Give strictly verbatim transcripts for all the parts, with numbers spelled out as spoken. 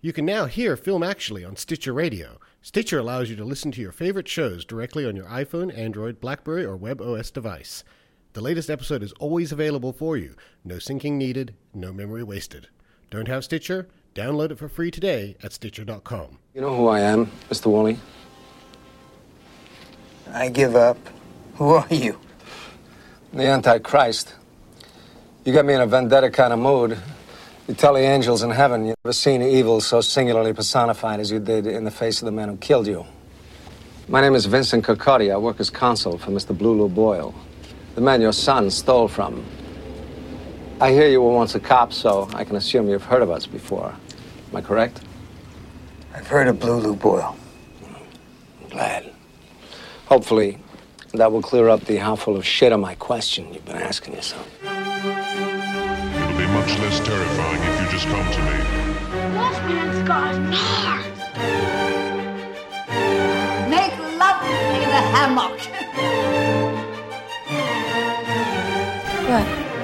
You can now hear Film Actually on Stitcher Radio. Stitcher allows you to listen to your favorite shows directly on your iPhone, Android, BlackBerry, or WebOS device. The latest episode is always available for you. No syncing needed, no memory wasted. Don't have Stitcher? Download it for free today at Stitcher dot com. You know who I am, Mister Wally? I give up. Who are you? The Antichrist. You got me in a vendetta kind of mood. You tell the angels in heaven you've never seen evil so singularly personified as you did in the face of the man who killed you. My name is Vincent Kirkcaldy. I work as consul for Mister Blue Lou Boyle, the man your son stole from. I hear you were once a cop, so I can assume you've heard of us before. Am I correct? I've heard of Blue Lou Boyle. I'm glad. Hopefully, that will clear up the how full of shit of my question you've been asking yourself. It'll be much less terrifying if you just come to me. Lost man's got nards. Make love in the hammock. What?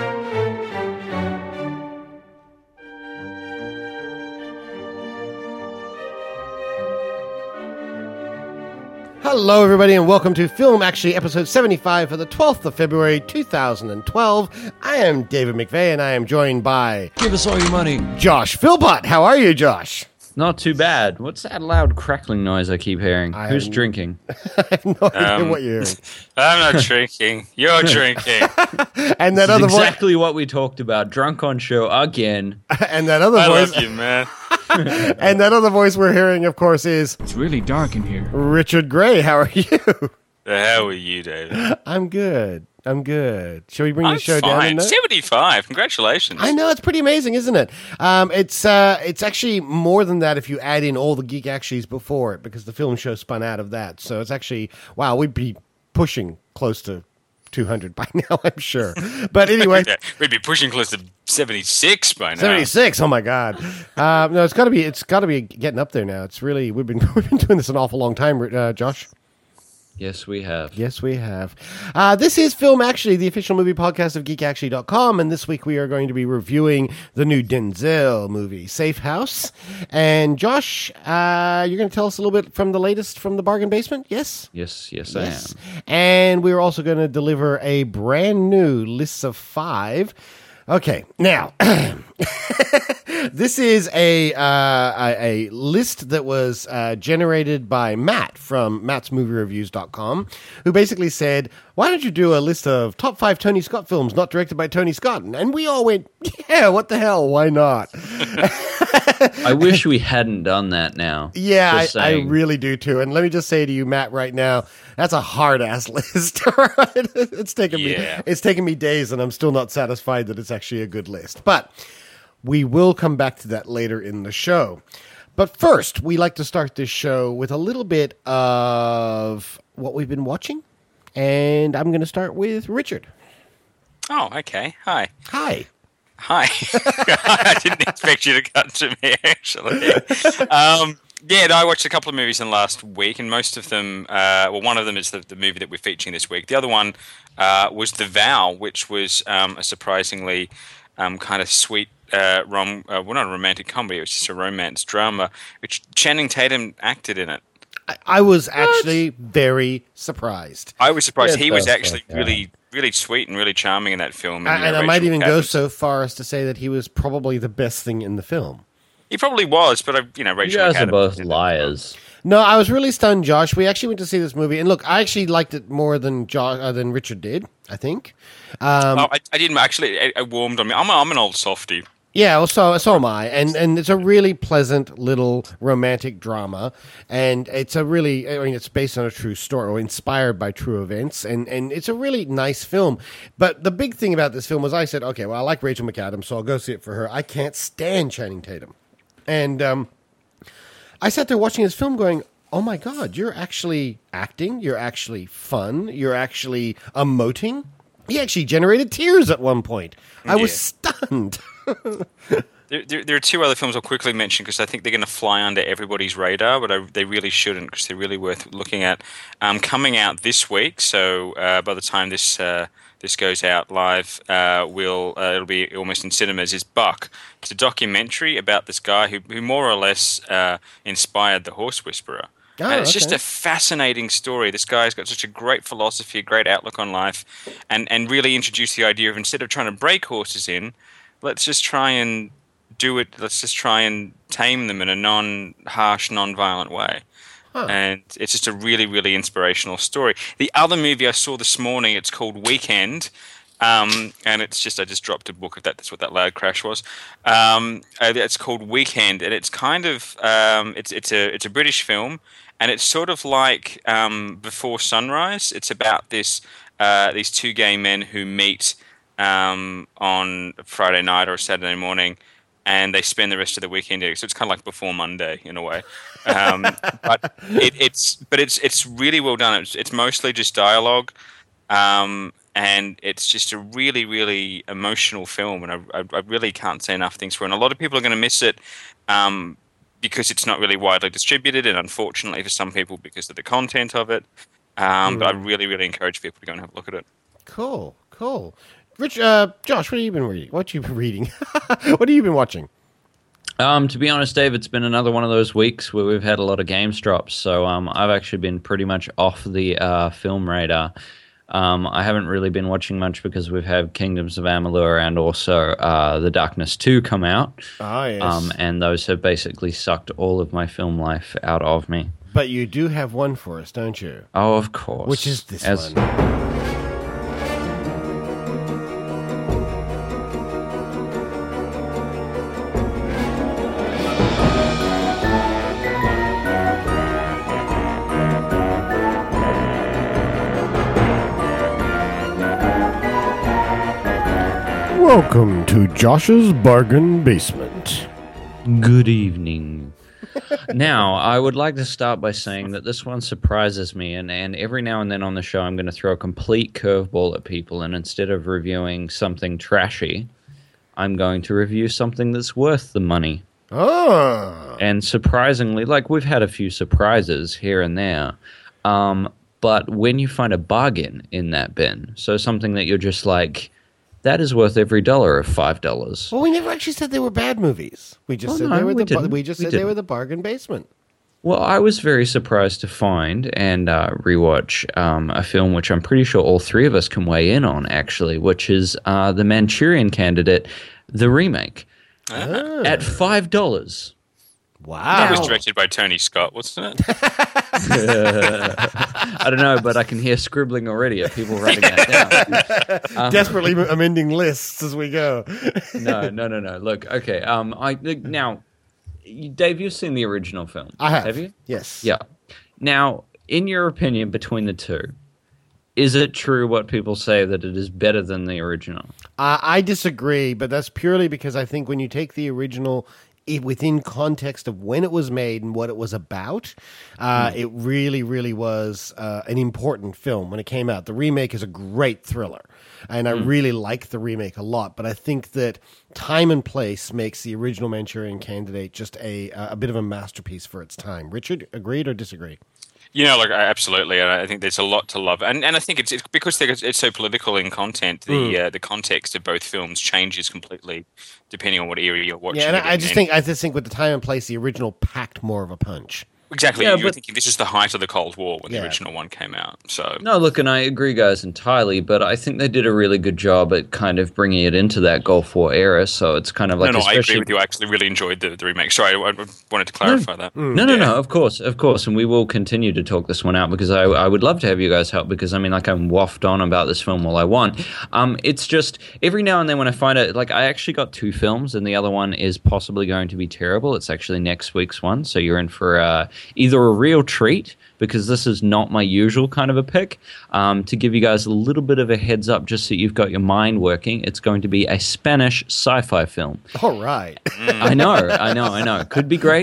Hello, everybody, and welcome to Film Actually, episode seventy-five for the twelfth of February, two thousand twelve. I am David McVeigh, and I am joined by... Give us all your money. Josh Philpott. How are you, Josh? Not too bad. What's that loud crackling noise I keep hearing? I Who's am- drinking? I have no idea Um, what you're hearing. I'm not drinking. You're drinking. And that This is other exactly what we talked about. Drunk on show again. voice... And that other I voice... love you, man. And that other voice we're hearing, of course, is... It's really dark in here. Richard Gray. How are you? The hell are you, David? I'm good. I'm good. Shall we bring I'm the show down? fine. a note? seventy-five. Congratulations. I know, it's pretty amazing, isn't it? Um, it's uh, it's actually more than that if you add in all the Geek Actuallys before it, because the film show spun out of that. So it's actually, wow, we'd be pushing close to two hundred by now, I'm sure. But anyway, Yeah, we'd be pushing close to seventy-six by now. seventy-six. Oh my God! Uh, no, it's got to be. It's got to be getting up there now. It's really we've been we've been doing this an awful long time, uh, Josh. Yes, we have. Yes, we have. Uh, this is Film Actually, the official movie podcast of geek actually dot com, and this week we are going to be reviewing the new Denzel movie, Safe House. And Josh, uh, you're going to tell us a little bit from the latest from the Bargain Basement, yes? Yes, yes, Yes. I am. And we're also going to deliver a brand new list of five. Okay, now, this is a, uh, a a list that was uh, generated by Matt from matts movie reviews dot com, who basically said, why don't you do a list of top five Tony Scott films not directed by Tony Scott? And we all went, yeah, what the hell, why not? I wish we hadn't done that now. Yeah, I, Just I saying. really do too. And let me just say to you, Matt, right now, that's a hard ass list. It's taken Yeah. me it's taken me days, and I'm still not satisfied that it's actually a good list. But we will come back to that later in the show. But first, we like to start this show with a little bit of what we've been watching, and I'm going to start with Richard. Oh, okay. Hi. Hi. Hi. I didn't expect you to come to me, actually. Um, yeah, no, I watched a couple of movies in the last week, and most of them, uh, well, one of them is the, the movie that we're featuring this week. The other one uh, was The Vow, which was um, a surprisingly um, kind of sweet uh, rom, uh, well, not a romantic comedy, it was just a romance drama, which Channing Tatum acted in it. I, I was actually very surprised. I was surprised. Yeah, he was that's actually like, yeah. really, really sweet and really charming in that film. And, you know, and I might Rachel even go McAdams. so far as to say that he was probably the best thing in the film. He probably was, but I, you know, You Rachel guys are McAdams both did it. liars. No, I was really stunned, Josh. We actually went to see this movie, and look, I actually liked it more than Josh, uh, than Richard did. I think. Um, Oh, I, I didn't actually. It, it warmed on me. I'm, a, I'm an old softie. Yeah, well, so so am I, and and it's a really pleasant little romantic drama, and it's a really, I mean, it's based on a true story, or inspired by true events, and and it's a really nice film. But the big thing about this film was, I said, okay, well, I like Rachel McAdams, so I'll go see it for her. I can't stand Channing Tatum, and um, I sat there watching this film, going, oh my God, you're actually acting, you're actually fun, you're actually emoting. He actually generated tears at one point. I was Yeah. stunned. There, there, there are two other films I'll quickly mention because I think they're going to fly under everybody's radar, but I, they really shouldn't because they're really worth looking at. Um, coming out this week, so uh, by the time this uh, this goes out live, uh, will uh, it'll be almost in cinemas, is Buck. It's a documentary about this guy who, who more or less uh, inspired the Horse Whisperer. Oh, and it's okay. just a fascinating story. This guy's got such a great philosophy, a great outlook on life, and, and really introduced the idea of instead of trying to break horses in, let's just try and do it, let's just try and tame them in a non-harsh, non-violent way. Huh. And it's just a really, really inspirational story. The other movie I saw this morning, it's called Weekend. Um, and it's just, I just dropped a book, if that, that's what that loud crash was. Um, uh, it's called Weekend, and it's kind of, um, it's, it's a, it's a British film, and it's sort of like, um, Before Sunrise. It's about this, uh, these two gay men who meet, um, on a Friday night or a Saturday morning, and they spend the rest of the weekend together. So it's kind of like Before Monday in a way. Um, but it, it's, but it's, it's really well done. It's, it's mostly just dialogue. Um, And it's just a really, really emotional film, and I, I, I really can't say enough things for it. And a lot of people are going to miss it um, because it's not really widely distributed, and unfortunately for some people because of the content of it. Um, mm. But I really, really encourage people to go and have a look at it. Cool, cool. Rich, uh, Josh, what have you been reading? What you been reading? What have you been watching? Um, to be honest, Dave, it's been another one of those weeks where we've had a lot of games drops, so um, I've actually been pretty much off the uh, film radar. Um, I haven't really been watching much because we've had Kingdoms of Amalur and also uh, The Darkness two come out. Ah, yes. Um, and those have basically sucked all of my film life out of me. But you do have one for us, don't you? Oh, of course. Which is this As- one. Welcome to Josh's Bargain Basement. Good evening. Now, I would like to start by saying that this one surprises me, and, and every now and then on the show I'm going to throw a complete curveball at people, and instead of reviewing something trashy, I'm going to review something that's worth the money. Oh. And surprisingly, like we've had a few surprises here and there, um, but when you find a bargain in that bin, so something that you're just like, that is worth every dollar of five dollars. Well, we never actually said they were bad movies. We just Oh, said no, they were we the. didn't. We just We said they didn't. were the bargain basement. Well, I was very surprised to find and uh, rewatch um, a film which I'm pretty sure all three of us can weigh in on, actually, which is uh, The Manchurian Candidate, the remake, Ah. at five dollars. Wow. That was directed by Tony Scott, wasn't it? I don't know, but I can hear scribbling already of people writing that down. Um, Desperately amending lists as we go. no, no, no, no. Look, okay. Um, I now, you- Dave, you've seen the original film. I have. Have you? Yes. Yeah. Now, in your opinion, between the two, is it true what people say that it is better than the original? Uh, I disagree, but that's purely because I think when you take the original i- within context of when it was made and what it was about, uh, it really, really was uh, an important film when it came out. The remake is a great thriller, and I really like the remake a lot, but I think that time and place makes the original Manchurian Candidate just a, a bit of a masterpiece for its time. Richard, agreed or disagree? You know, like absolutely, and I think there's a lot to love, and and I think it's, it's because they're- it's so political in content. The uh, the context of both films changes completely depending on what era you're watching. Yeah, and it I, I in. just And- think I just think with the time and place, the original packed more of a punch. exactly. Yeah, you were but- thinking this is the height of the Cold War when Yeah. the original one came out. So No, look, and I agree, guys, entirely, but I think they did a really good job at kind of bringing it into that Gulf War era, so it's kind of like... no, no, I agree especially- with you. I actually really enjoyed the, the remake. Sorry, I, I wanted to clarify that. No, no, Yeah. no, of course, of course, and we will continue to talk this one out because I, I would love to have you guys help because, I mean, like, I can waft on about this film all I want. Um, it's just, every now and then when I find it, like, I actually got two films and the other one is possibly going to be terrible. It's actually next week's one, so you're in for uh, either a real treat, because this is not my usual kind of a pick, um, to give you guys a little bit of a heads up just so you've got your mind working. It's going to be a Spanish sci-fi film. All right. I know, I know, I know. Could be great.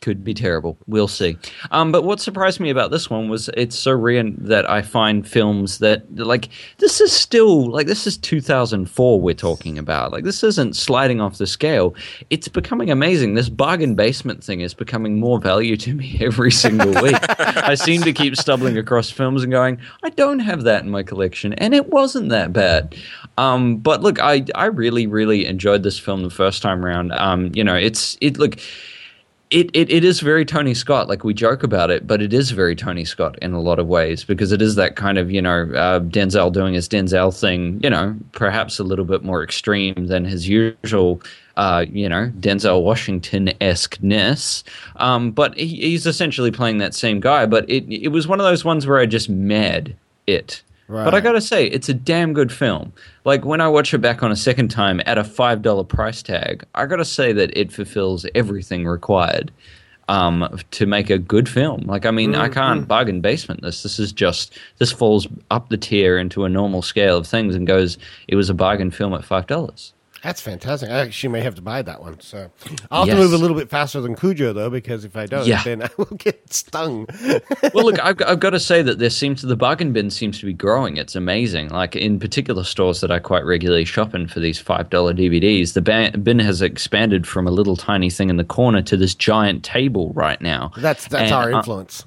Could be terrible. We'll see. Um, but what surprised me about this one was it's so rare that I find films that, like, this is still, like, this is two thousand four we're talking about. Like, this isn't sliding off the scale. It's becoming amazing. This bargain basement thing is becoming more value to me every single week. I seem to keep stumbling across films and going, I don't have that in my collection, and it wasn't that bad. Um, but look, I, I really, really enjoyed this film the first time around. Um, you know, it's, it, look... It, it it is very Tony Scott. Like, we joke about it, but it is very Tony Scott in a lot of ways, because it is that kind of, you know, uh, Denzel doing his Denzel thing, you know, perhaps a little bit more extreme than his usual, uh, you know, Denzel Washington-esque-ness. Um, but he, he's essentially playing that same guy. But it it was one of those ones where I just mad it. Right. But I gotta say, it's a damn good film. Like, when I watch it back on a second time at a five dollar price tag, I gotta say that it fulfills everything required um, to make a good film. Like, I mean, mm-hmm. I can't bargain basement this. This is just, this falls up the tier into a normal scale of things and goes, it was a bargain film at five dollars. That's fantastic. I actually may have to buy that one. So I'll have yes. to move a little bit faster than Cujo, though, because if I don't, yeah. then I will get stung. Well, look, I've, I've got to say that there seems to, the bargain bin seems to be growing. It's amazing. Like, in particular stores that I quite regularly shop in for these five dollar D V Ds, the ban- bin has expanded from a little tiny thing in the corner to this giant table right now. That's that's and, our uh, influence.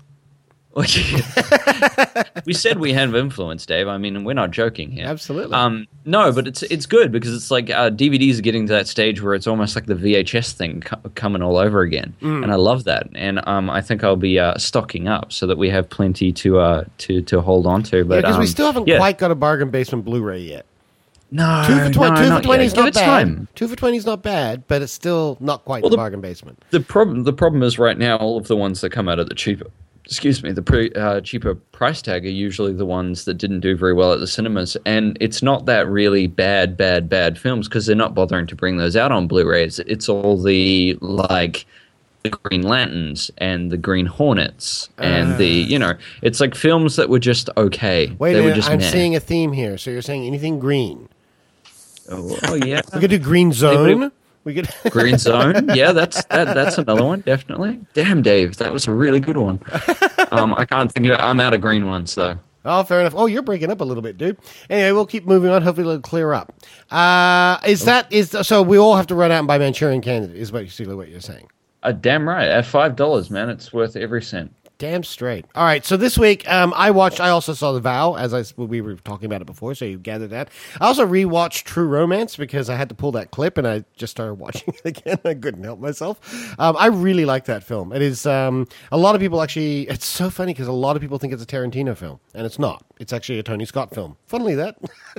We said we have influence, Dave. I mean, we're not joking here. Absolutely. Um, no, but it's it's good because it's like uh, D V Ds are getting to that stage where it's almost like the V H S thing co- coming all over again, mm. and I love that. And um, I think I'll be uh, stocking up so that we have plenty to uh, to to hold on to. But yeah, because um, we still haven't yeah. quite got a bargain basement Blu-ray yet. No, two for twenty. No, two not for twenty is yet. Give not it bad. time. Two for twenty is not bad, but it's still not quite Well, the the bargain basement. The problem the problem is right now all of the ones that come out at the cheaper. Excuse me, the pre, uh, cheaper price tag are usually the ones that didn't do very well at the cinemas. And it's not that really bad, bad, bad films because they're not bothering to bring those out on Blu-rays. It's all the, like, the Green Lanterns and the Green Hornets and uh, the, you know, it's like films that were just okay. Wait they a minute, were just I'm meh. seeing a theme here. So you're saying anything green. Oh, oh yeah. We could do Green Zone. We could Green Zone, yeah, that's that. That's another one, definitely. Damn, Dave, that was a really good one. Um, I can't think of it. I'm out of green ones though. Oh, fair enough. Oh, you're breaking up a little bit, dude. Anyway, we'll keep moving on. Hopefully, it'll clear up. Uh, is that is so? We all have to run out and buy Manchurian Candidate. Is basically what you're saying? Uh, damn right. At five dollars, man, it's worth every cent. Damn straight. All right, so this week um, I watched. I also saw The Vow, as I we were talking about it before, so you gathered that. I also rewatched True Romance because I had to pull that clip, and I just started watching it again. I couldn't help myself. Um, I really like that film. It is um, a lot of people actually. It's so funny because a lot of people think it's a Tarantino film, and it's not. It's actually a Tony Scott film. Funnily that,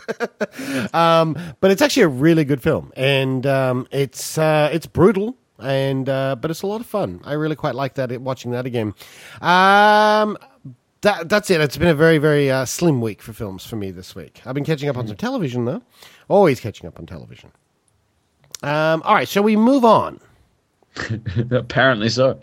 um, but it's actually a really good film, and um, it's uh, it's brutal. And uh, but it's a lot of fun. I really quite like that. Watching that again. Um, that that's it. It's been a very very uh, slim week for films for me this week. I've been catching up on some television though. Always catching up on television. Um, all right, shall we move on? Apparently so.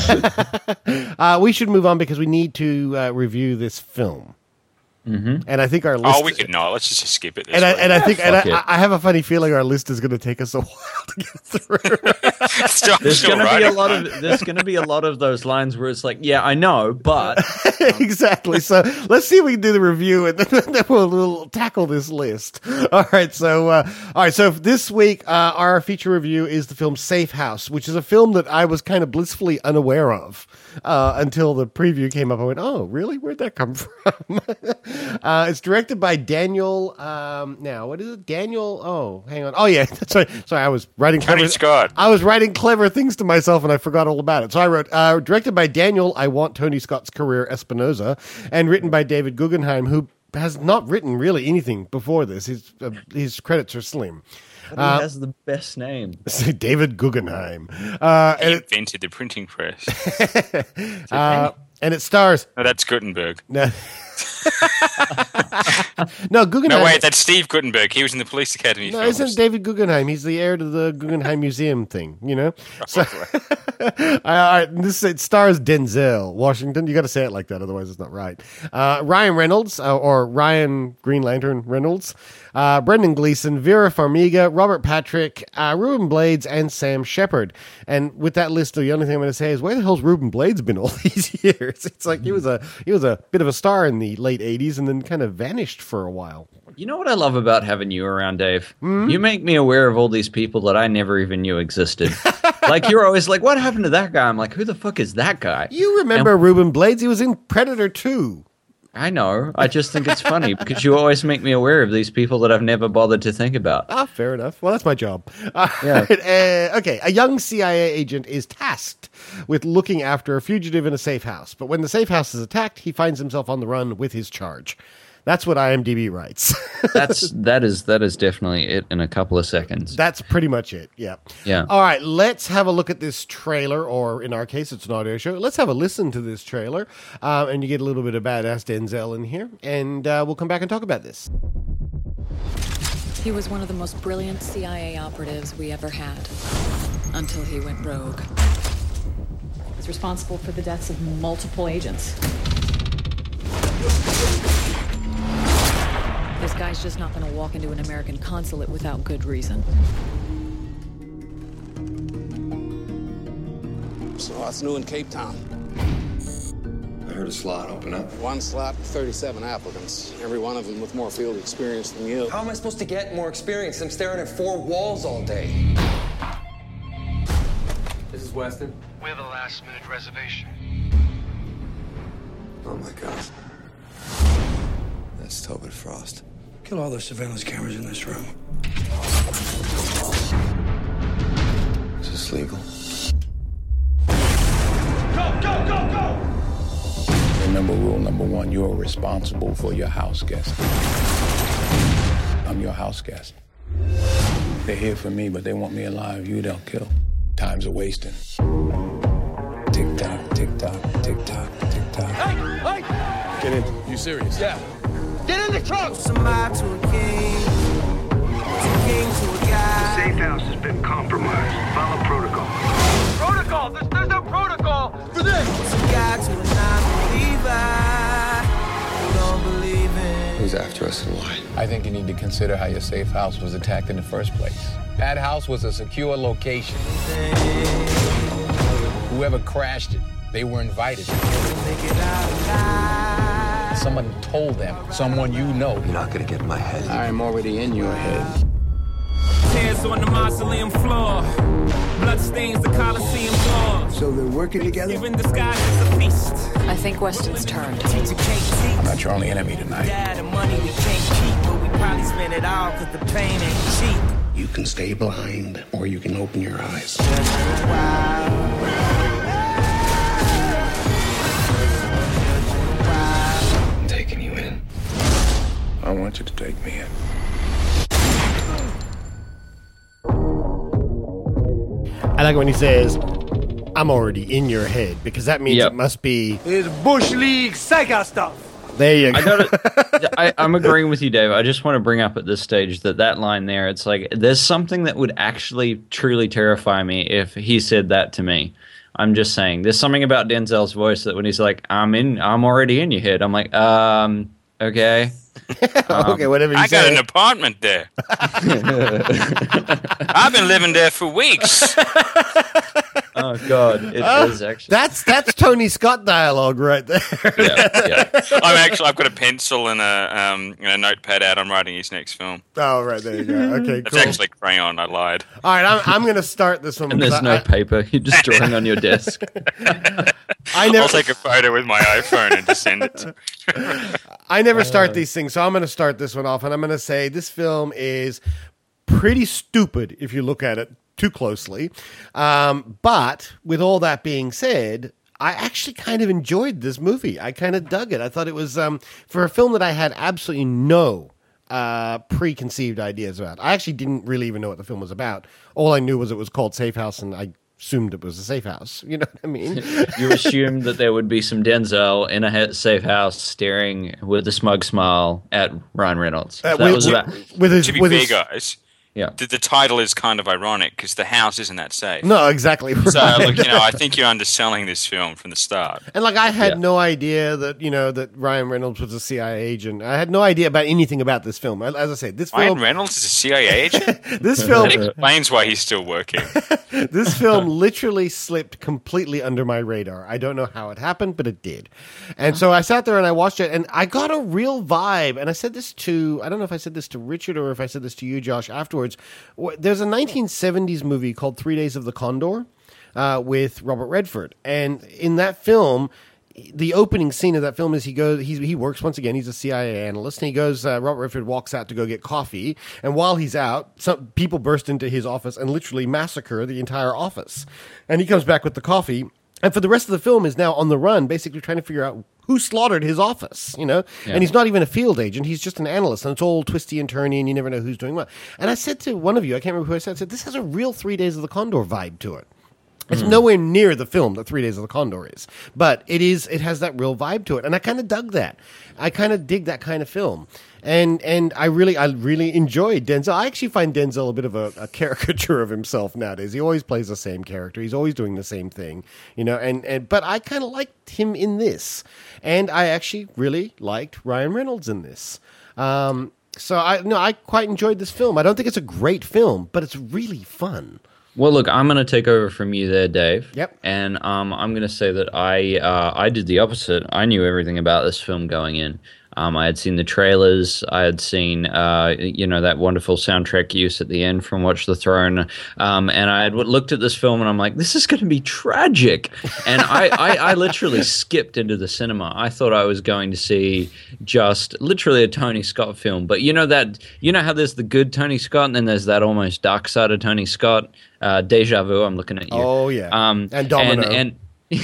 uh, we should move on because we need to uh, review this film. Mm-hmm. And I think our list. Oh, we could not. Let's just skip it. This and I, week. and I think, and Fuck I, it. I have a funny feeling our list is going to take us a while to get through. Still- There's still going to be right. a lot of there's going to be a lot of those lines where it's like, yeah, I know, but Exactly. So let's see if we can do the review, and then, then we'll, we'll tackle this list. All right. So, uh, all right. So this week, uh, our feature review is the film Safe House, which is a film that I was kind of blissfully unaware of uh, until the preview came up. I went, "Oh, really? Where'd that come from?" uh, it's directed by Daniel. Um, now, what is it? Daniel. Oh, hang on. Oh, yeah. That's right. Sorry, I was writing Tony clever. Scott. I was writing clever things to myself, and I forgot all about it. So I wrote, uh, directed by Daniel. I want Tony Scott's career Espinosa, and written by David Guggenheim, who has not written really anything before this. His uh, his credits are slim. he has the best name. David Guggenheim, uh, He and, it, invented the printing press. uh, and it stars. No, that's Gutenberg. No, No, Guggenheim. No, wait, that's Steve Guttenberg. He was in the Police Academy No, films. isn't David Guggenheim? He's the heir to the Guggenheim Museum thing, you know? So, all right, this it stars Denzel Washington. You got to say it like that, otherwise it's not right. Uh, Ryan Reynolds, uh, or Ryan Green Lantern Reynolds, uh, Brendan Gleeson, Vera Farmiga, Robert Patrick, uh, Ruben Blades, and Sam Shepard. And with that list, the only thing I'm going to say is, where the hell's Ruben Blades been all these years? It's like he was a he was a bit of a star in the late eighties and then kind of vanished for a while. You know what I love about having you around, Dave? Mm-hmm. You make me aware of all these people that I never even knew existed. Like, you're always like, what happened to that guy? I'm like, who the fuck is that guy? You remember and- Ruben Blades? He was in Predator two. I know. I just think it's funny because you always make me aware of these people that I've never bothered to think about. Ah, fair enough. Well, that's my job. Uh, yeah. uh, okay, a young C I A agent is tasked with looking after a fugitive in a safe house. But when the safe house is attacked, he finds himself on the run with his charge. That's what IMDb writes. That's that is that is definitely it in a couple of seconds. That's pretty much it. Yeah. Yeah. All right, let's have a look at this trailer, or in our case, it's an audio show. Let's have a listen to this trailer, uh, and you get a little bit of badass Denzel in here, and uh, we'll come back and talk about this. He was one of the most brilliant C I A operatives we ever had, until he went rogue. He's responsible for the deaths of multiple agents. This guy's just not going to walk into an American consulate without good reason. So what's new in Cape Town? I heard a slot open up. One slot, thirty-seven applicants. Every one of them with more field experience than you. How am I supposed to get more experience? I'm staring at four walls all day. This is Weston. We have a last-minute reservation. Oh my God. That's Tobin Frost. Kill all the surveillance cameras in this room. Is this legal? Go, go, go, go! Remember rule number one, you're responsible for your house guest. I'm your house guest. They're here for me, but they want me alive. You they'll kill. Time's a wasting. Tick tock, tick tock, tick tock, tick tock. Hey, hey! Get in. You serious? Yeah. Get in the trunk! Somebody to a king, to a king to a guy. The safe house has been compromised. Follow protocol. Protocol? There's, there's no protocol for this! Some guy to a non-believer who don't believe in. Who's after us and why? I think you need to consider how your safe house was attacked in the first place. That house was a secure location. Whoever crashed it, they were invited. Someone told them, someone you know. You're not gonna get in my head. I am already in your head. Tears on the mausoleum floor. Blood stains the Coliseum floor. So they're working together? Even the sky is a feast. I think Weston's turned. I'm not your only enemy tonight. Dad and money we can't keep, but we probably spend it all because the pain ain't cheap. You can stay blind, or you can open your eyes. I'm taking you in. I want you to take me in. I like when he says, I'm already in your head, because that means Yep. it must be... It's Bush League psycho stuff. There you go. I gotta, I, I'm agreeing with you, Dave. I just want to bring up at this stage that that line there, it's like, there's something that would actually truly terrify me if he said that to me. I'm just saying, there's something about Denzel's voice that when he's like, I'm in, I'm already in your head. I'm like, um, okay. Um, okay, whatever you I say. got an apartment there. I've been living there for weeks. Oh God, it Uh, is actually. That's that's Tony Scott dialogue right there. Yeah, yeah. I'm actually, I've got a pencil and a um and a notepad out. I'm writing his next film. Oh, right, there you go. Okay, It's cool. actually crayon. I lied. All right, I'm, I'm going to start this one. And there's because no I, paper. You're just drawing on your desk. I never, I'll take a photo with my iPhone and just send it to I never start these things, so I'm going to start this one off, and I'm going to say this film is pretty stupid if you look at it too closely. Um, but with all that being said, I actually kind of enjoyed this movie. I kind of dug it. I thought it was, um, for a film that I had absolutely no uh, preconceived ideas about. I actually didn't really even know what the film was about. All I knew was it was called Safe House, and I assumed it was a safe house. You know what I mean? You assumed that there would be some Denzel in a he- safe house staring with a smug smile at Ryan Reynolds. Uh, that with- was with- about. with his- To be with fair, his- guys, Yeah. the, the title is kind of ironic because the house isn't that safe. No, exactly. So, right. look, you know, I think you're underselling this film from the start. And like I had Yeah. no idea that you know that Ryan Reynolds was a C I A agent. I had no idea about anything about this film. As I said, this Ryan film, Reynolds is a C I A agent? this film, That explains why he's still working. this film literally slipped completely under my radar. I don't know how it happened, but it did. And so I sat there and I watched it, and I got a real vibe. And I said this to I don't know if I said this to Richard or if I said this to you, Josh, afterwards. There's a nineteen seventies movie called Three Days of the Condor uh, with Robert Redford, and in that film, the opening scene of that film is he goes he's, he works once again. He's a C I A analyst, and he goes. Uh, Robert Redford walks out to go get coffee, and while he's out, some people burst into his office and literally massacre the entire office. And he comes back with the coffee, and for the rest of the film is now on the run, basically trying to figure out who slaughtered his office, you know? Yeah. And he's not even a field agent. He's just an analyst, and it's all twisty and turny, and you never know who's doing what. And I said to one of you, I can't remember who I said, I said, this has a real Three Days of the Condor vibe to it. It's Mm. nowhere near the film that Three Days of the Condor is, but it is. It has that real vibe to it, and I kind of dug that. I kind of dig that kind of film, and and I really, I really enjoyed Denzel. I actually find Denzel a bit of a, a caricature of himself nowadays. He always plays the same character. He's always doing the same thing, you know. And, and but I kind of liked him in this, and I actually really liked Ryan Reynolds in this. Um, so I no, I quite enjoyed this film. I don't think it's a great film, but it's really fun. Well, look, I'm going to take over from you there, Dave. Yep. And um, I'm going to say that I uh, I did the opposite. I knew everything about this film going in. Um, I had seen the trailers. I had seen, uh, you know, that wonderful soundtrack use at the end from Watch the Throne. Um, and I had looked at this film and I'm like, this is going to be tragic. And I, I, I literally skipped into the cinema. I thought I was going to see just literally a Tony Scott film. But you know that, you know how there's the good Tony Scott and then there's that almost dark side of Tony Scott? Uh, Deja Vu, I'm looking at you. Oh, yeah. Um, And Domino. And, and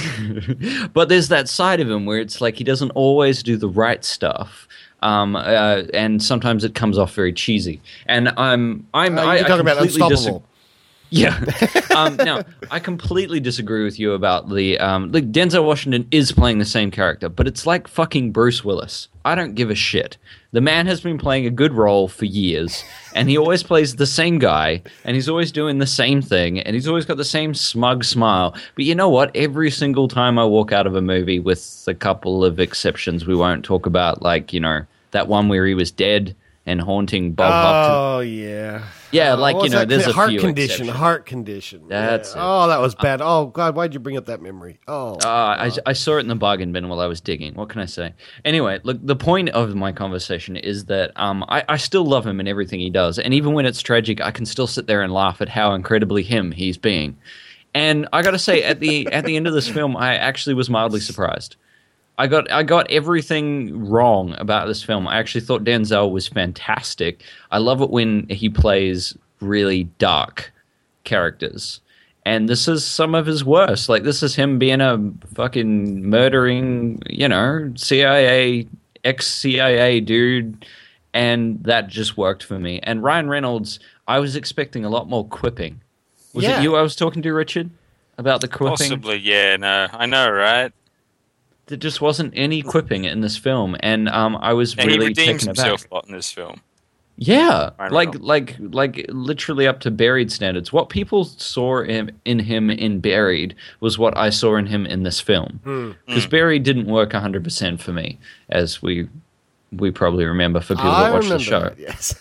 but there's that side of him where it's like he doesn't always do the right stuff, um, uh, and sometimes it comes off very cheesy. And I'm I'm Uh, I, you're I talking about completely Unstoppable. Yeah. um, now, I completely disagree with you about the um, like Denzel Washington is playing the same character, but it's like fucking Bruce Willis. I don't give a shit. The man has been playing a good role for years, and he always plays the same guy, and he's always doing the same thing, and he's always got the same smug smile. But you know what? Every single time I walk out of a movie, with a couple of exceptions, we won't talk about, like, you know, that one where he was dead and haunting Bob Hopkins. Oh yeah, Yeah, Oh, like, what you was know, that? there's a heart few condition. exceptions. Heart condition. That's Yeah. it. Oh, that was bad. Oh God, why'd you bring up that memory? Oh, Uh, I, I saw it in the bargain bin while I was digging. What can I say? Anyway, look, the point of my conversation is that um, I, I still love him in everything he does. And even when it's tragic, I can still sit there and laugh at how incredibly him he's being. And I got to say, at the at the end of this film, I actually was mildly surprised. I got I got everything wrong about this film. I actually thought Denzel was fantastic. I love it when he plays really dark characters. And this is some of his worst. Like, this is him being a fucking murdering, you know, C I A, ex-C I A dude. And that just worked for me. And Ryan Reynolds, I was expecting a lot more quipping. Was Yeah. it you I was talking to, Richard? About the quipping? Possibly, yeah, no. I know, right? There just wasn't any quipping in this film. And um, I was And really he redeems taken aback. himself a lot in this film. Yeah, Ryan like Reynolds. like like literally up to Buried standards. What people saw in, in him in Buried was what I saw in him in this film. Hmm. Because Mm. Buried didn't work one hundred percent for me, as we we probably remember for people I that watch the remember show. that, yes.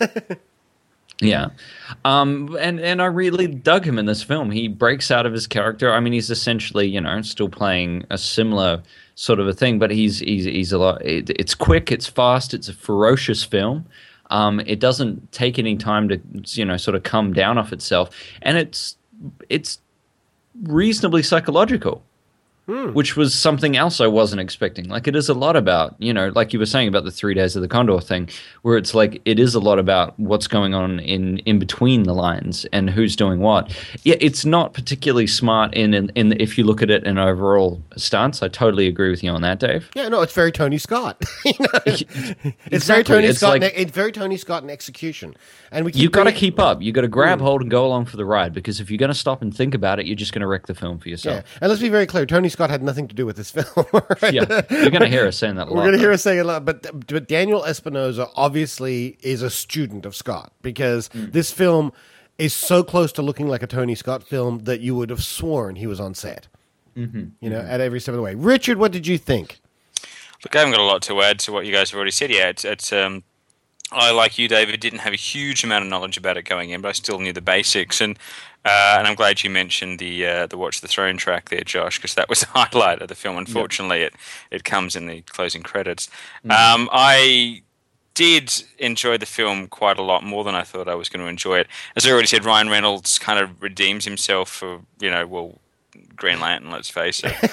Yeah. Um, and, and I really dug him in this film. He breaks out of his character. I mean, he's essentially, you know, still playing a similar sort of a thing, but he's he's he's a lot. It, it's quick, it's fast, it's a ferocious film. Um, it doesn't take any time to, you know, sort of come down off itself, and it's it's reasonably psychological. Hmm. which was something else I wasn't expecting. Like, it is a lot about, you know, like you were saying about the Three Days of the Condor thing, where it's like, it is a lot about what's going on in, in between the lines and who's doing what. Yeah, it's not particularly smart in, in, in if you look at it in overall stance. I totally agree with you on that, Dave. Yeah, no, it's very Tony Scott. You know? It's Exactly. very Tony It's Scott. like- in- it's very Tony Scott in execution, and we keep You got to bringing- keep up. You got to grab Mm. hold and go along for the ride, because if you're going to stop and think about it, you're just going to wreck the film for yourself. Yeah, and let's be very clear: Tony Scott had nothing to do with this film. Right? Yeah, you're going to hear us saying that a lot. We're going to though. hear us saying a lot, but but Daniel Espinosa obviously is a student of Scott, because Mm. this film is so close to looking like a Tony Scott film that you would have sworn he was on set. Mm-hmm. You know, at every step of the way. Richard, what did you think? Look, I haven't got a lot to add to what you guys have already said. Yeah, it's, it's um, I, like you, David, didn't have a huge amount of knowledge about it going in, but I still knew the basics. And uh, and I'm glad you mentioned the uh, the Watch the Throne track there, Josh, because that was a highlight of the film. Unfortunately, yep. it it comes in the closing credits. Mm. Um, I did enjoy the film quite a lot more than I thought I was going to enjoy it. As I already said, Ryan Reynolds kind of redeems himself for, you know, well, Green Lantern, let's face it.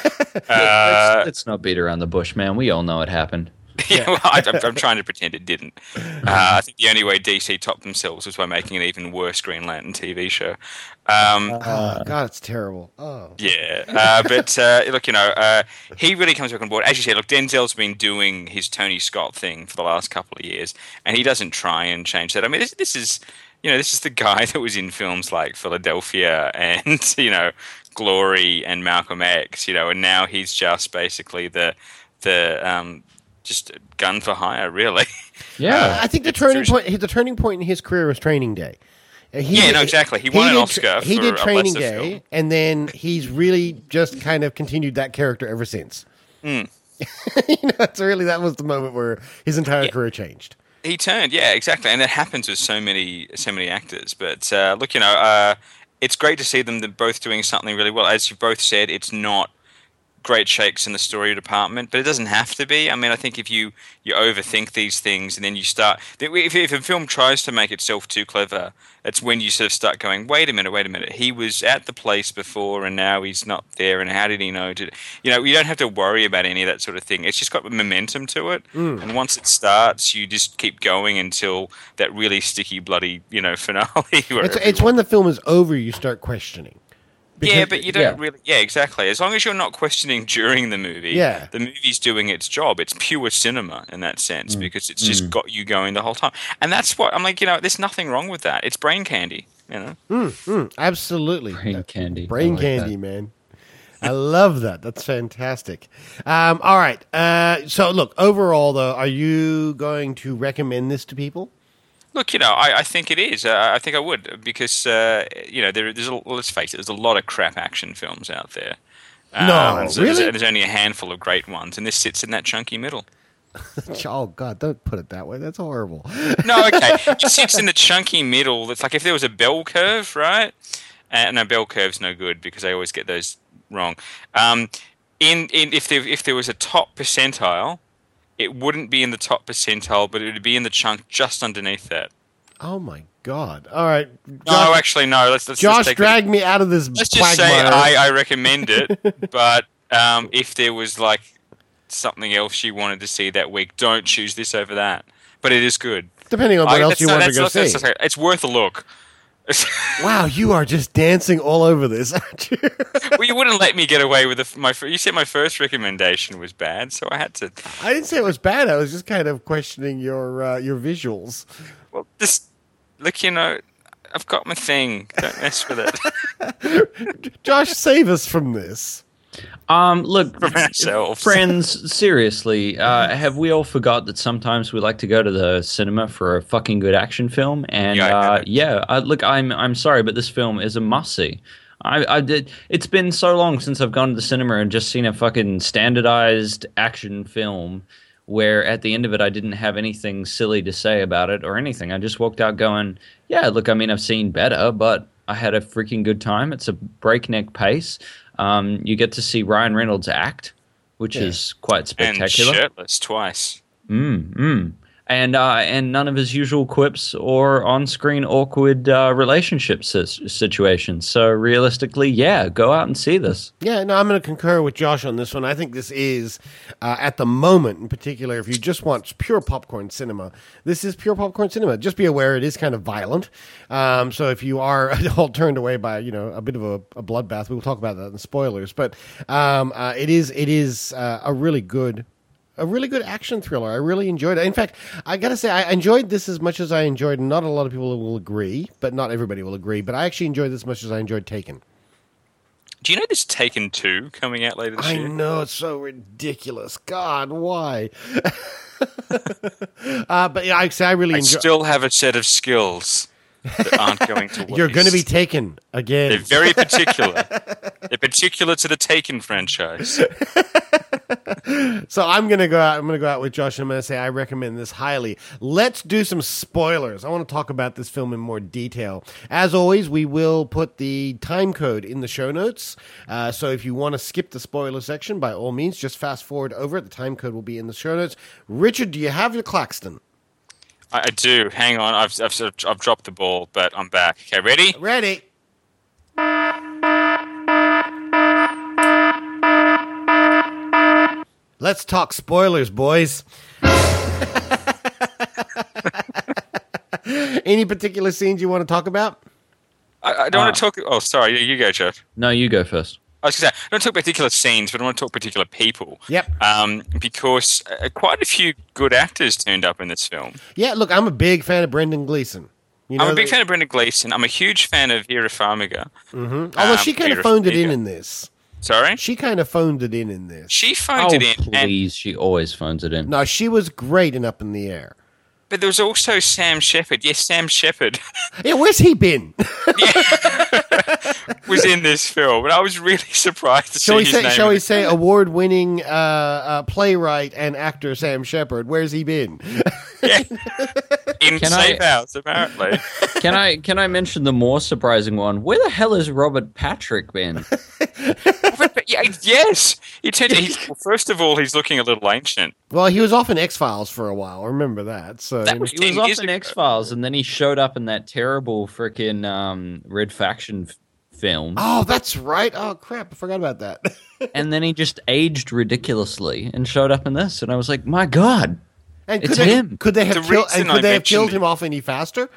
uh, let's, let's not beat around the bush, man. We all know it happened. Yeah, well, I, I'm trying to pretend it didn't. Uh, I think the only way D C topped themselves was by making an even worse Green Lantern T V show. Um, oh, God, it's terrible. Oh, yeah. Uh, but uh, look, you know, uh, he really comes back on board. As you said, look, Denzel's been doing his Tony Scott thing for the last couple of years, and he doesn't try and change that. I mean, this, this is, you know, this is the guy that was in films like Philadelphia and, you know, Glory and Malcolm X, you know, and now he's just basically the the um, just gun for hire, really. Yeah, uh, I think the turning point, the turning point in his career was Training Day. He yeah, did, no, exactly. He won he an did, Oscar. He for did a Training lesser Day, film. and then he's really just kind of continued that character ever since. Mm. You know, it's really that was the moment where his entire Yeah. career changed. He turned, yeah, exactly, and that happens with so many, so many actors. But uh, look, you know, uh, it's great to see them both doing something really well. As you both said, it's not great shakes in the story department, but it doesn't have to be. I mean, I think if you, you overthink these things and then you start... If, if a film tries to make itself too clever, it's when you sort of start going, wait a minute, wait a minute. He was at the place before and now he's not there, and how did he know? To, you know, you don't have to worry about any of that sort of thing. It's just got momentum to it, Mm. and once it starts, you just keep going until that really sticky, bloody, you know, finale. where It's, it's when the film is over you start questioning. yeah, Because- but you don't yeah. really... Yeah, exactly. As long as you're not questioning during the movie, Yeah. the movie's doing its job. It's pure cinema in that sense, Mm. because it's just Mm. got you going the whole time. And that's what... I'm like, you know, there's nothing wrong with that. It's brain candy, you know? Mm, mm, absolutely. Brain candy. Brain I like candy, that. man. I love that. That's fantastic. Um, all right. Uh, so, look, overall, though, are you going to recommend this to people? Look, you know, I, I think it is. Uh, I think I would, because, uh, you know, there, there's a, let's face it, there's a lot of crap action films out there. No, and so really? There's, there's only a handful of great ones, and this sits in that chunky middle. Oh, God, don't put it that way. That's horrible. No, okay. It sits in the chunky middle. It's like if there was a bell curve, right? Uh, no, bell curve's no good because I always get those wrong. Um, in, in if there if there was a top percentile, it wouldn't be in the top percentile, but it would be in the chunk just underneath that. Oh, my God. All right. No, actually, no. Let's, let's Josh let's take dragged me out of this Let's just say quagmire. I, I recommend it, but um, if there was like something else you wanted to see that week, don't choose this over that. But it is good. Depending on what I- else that's you not- want to that's- go that's- see. that's- It's worth a look. Wow, you are just dancing all over this, aren't you? Well, you wouldn't let me get away with the, my. fir- You said my first recommendation was bad, so I had to. I didn't say it was bad. I was just kind of questioning your uh, your visuals. Well, this look, you know, I've got my thing. Don't mess with it. Josh, save us from this. Um, look, From ourselves. friends, seriously, uh, have we all forgot that sometimes we like to go to the cinema for a fucking good action film? And Yeah, I uh, have. yeah, I, look, I'm I'm sorry, but this film is a must see. I, I did. It's been so long since I've gone to the cinema and just seen a fucking standardized action film where at the end of it I didn't have anything silly to say about it or anything. I just walked out going, yeah, look, I mean, I've seen better, but I had a freaking good time. It's a breakneck pace. Um, you get to see Ryan Reynolds act, which Yeah. is quite And spectacular. shirtless twice. Mm, mm. and uh, and none of his usual quips or on-screen awkward uh, relationship si- situations. So realistically, yeah, go out and see this. Yeah, no, I'm going to concur with Josh on this one. I think this is, uh, at the moment in particular, if you just want pure popcorn cinema, this is pure popcorn cinema. Just be aware it is kind of violent. Um, so if you are all turned away by, you know, a bit of a, a bloodbath, we will talk about that in spoilers. But um, uh, it is it is uh, a really good A really good action thriller. I really enjoyed it. In fact, I got to say, I enjoyed this as much as I enjoyed, not a lot of people will agree, but not everybody will agree, but I actually enjoyed this as much as I enjoyed Taken. Do you know there's Taken two coming out later this I year? I know, it's so ridiculous. God, why? uh, but yeah, I, I really I enjoy- still have a set of skills that aren't going to waste. You're going to be taken again. They're very particular. They're particular to the Taken franchise. So I'm gonna go out. I'm gonna go out with Josh. And I'm gonna say I recommend this highly. Let's do some spoilers. I want to talk about this film in more detail. As always, we will put the time code in the show notes. Uh, so if you want to skip the spoiler section, by all means, just fast forward over it. The time code will be in the show notes. Richard, do you have your Claxton? I, I do. Hang on. I've, I've sort of, I've dropped the ball, but I'm back. Okay, ready? Ready. Let's talk spoilers, boys. Any particular scenes you want to talk about? I, I don't Uh, want to talk. Oh, sorry. You, you go, Jeff. No, you go first. I was going to say, I don't talk particular scenes, but I want to talk particular people. Yep. Um, because uh, quite a few good actors turned up in this film. Yeah, look, I'm a big fan of Brendan Gleeson. You know I'm a big that- fan of Brendan Gleeson. I'm a huge fan of Vera Farmiga. Mm-hmm. Although she Um, kind of Vera phoned it in Farmiga. in this. Sorry? She kind of phoned it in in this. She phoned Oh, it in. And, please. She always phones it in. No, she was great in Up in the Air. but there was also Sam Shepard. Yes, Sam Shepard Yeah, where's he been? was in this film. And I was really surprised to Shall see we his say? name. Shall in we it. say award-winning uh, uh, playwright and actor Sam Shepard? Where's he been? In Can Safe I- House, apparently. Can I can I mention the more surprising one? Where the hell has Robert Patrick been? but, but, yeah, yes. He turned, he's, well, first of all, he's looking a little ancient. Well, he was off in X-Files for a while. Remember that? So That was He was ten off years in ago. X Files, and then he showed up in that terrible freaking um, Red Faction f- film, Oh, that's right. Oh, crap! I forgot about that. and then he just aged ridiculously and showed up in this, and I was like, my god. And It's could they, him. Could they have The killed? reason And could I they have killed mentioned him off any faster?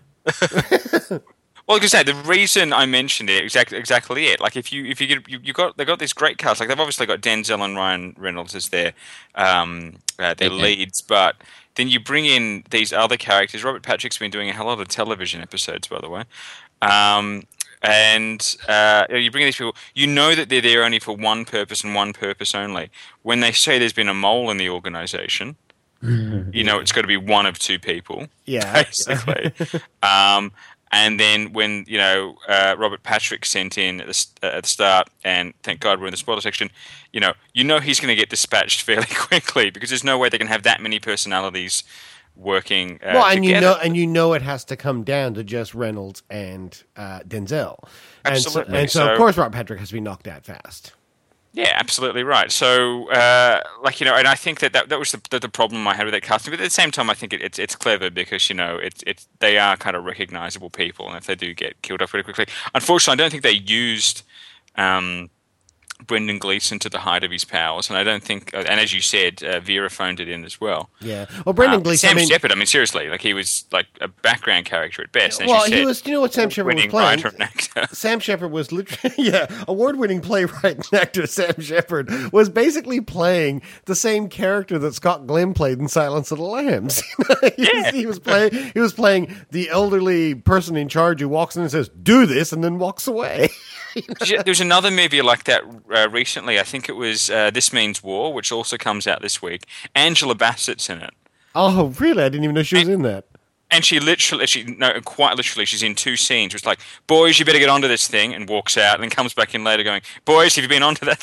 Well, like I say, the reason I mentioned it exactly exactly it. Like if you if you get you, you got they got this great cast. Like they've obviously got Denzel and Ryan Reynolds as their um uh, their Okay. leads, but then you bring in these other characters. Robert Patrick's been doing a hell of a lot of television episodes, by the way. Um, and uh, you bring in these people, you know that they're there only for one purpose and one purpose only. When they say there's been a mole in the organization, you know it's got to be one of two people. Yeah. basically. um, and then when you know uh, Robert Patrick sent in at the, st- uh, at the start, and thank God we're in the spoiler section. You know, you know he's going to get dispatched fairly quickly because there's no way they can have that many personalities working. Uh, well, and you together. know, and you know, it has to come down to just Reynolds and uh, Denzel. And Absolutely. So, and so, So- of course, Robert Patrick has to be knocked out fast. Yeah, absolutely right. So, uh, like you know, and I think that that, that was the, the the problem I had with that casting. But at the same time, I think it, it's it's clever because you know it's it's they are kind of recognizable people, and if they do get killed off pretty quickly, unfortunately, I don't think they used um, Brendan Gleeson to the height of his powers, and I don't think. And as you said, uh, Vera phoned it in as well. Yeah. Well, Brendan Um, Gleeson. Sam I mean, Shepard. I mean, seriously, like he was like a background character at best. As well, you said, he was. You know what Sam Shepard was winning playing? writer and actor. Sam Shepard was literally, yeah, award-winning playwright and actor Sam Shepard was basically playing the same character that Scott Glenn played in Silence of the Lambs. he, Yeah. was, he was playing. He was playing the elderly person in charge who walks in and says, "Do this," and then walks away. There's another movie like that uh, recently. I think it was uh, This Means War, which also comes out this week. Angela Bassett's in it. Oh, really? I didn't even know she was in that. And she literally, she no, quite literally, she's in two scenes. It's like, boys, you better get onto this thing, and walks out, and then comes back in later going, boys, have you been onto that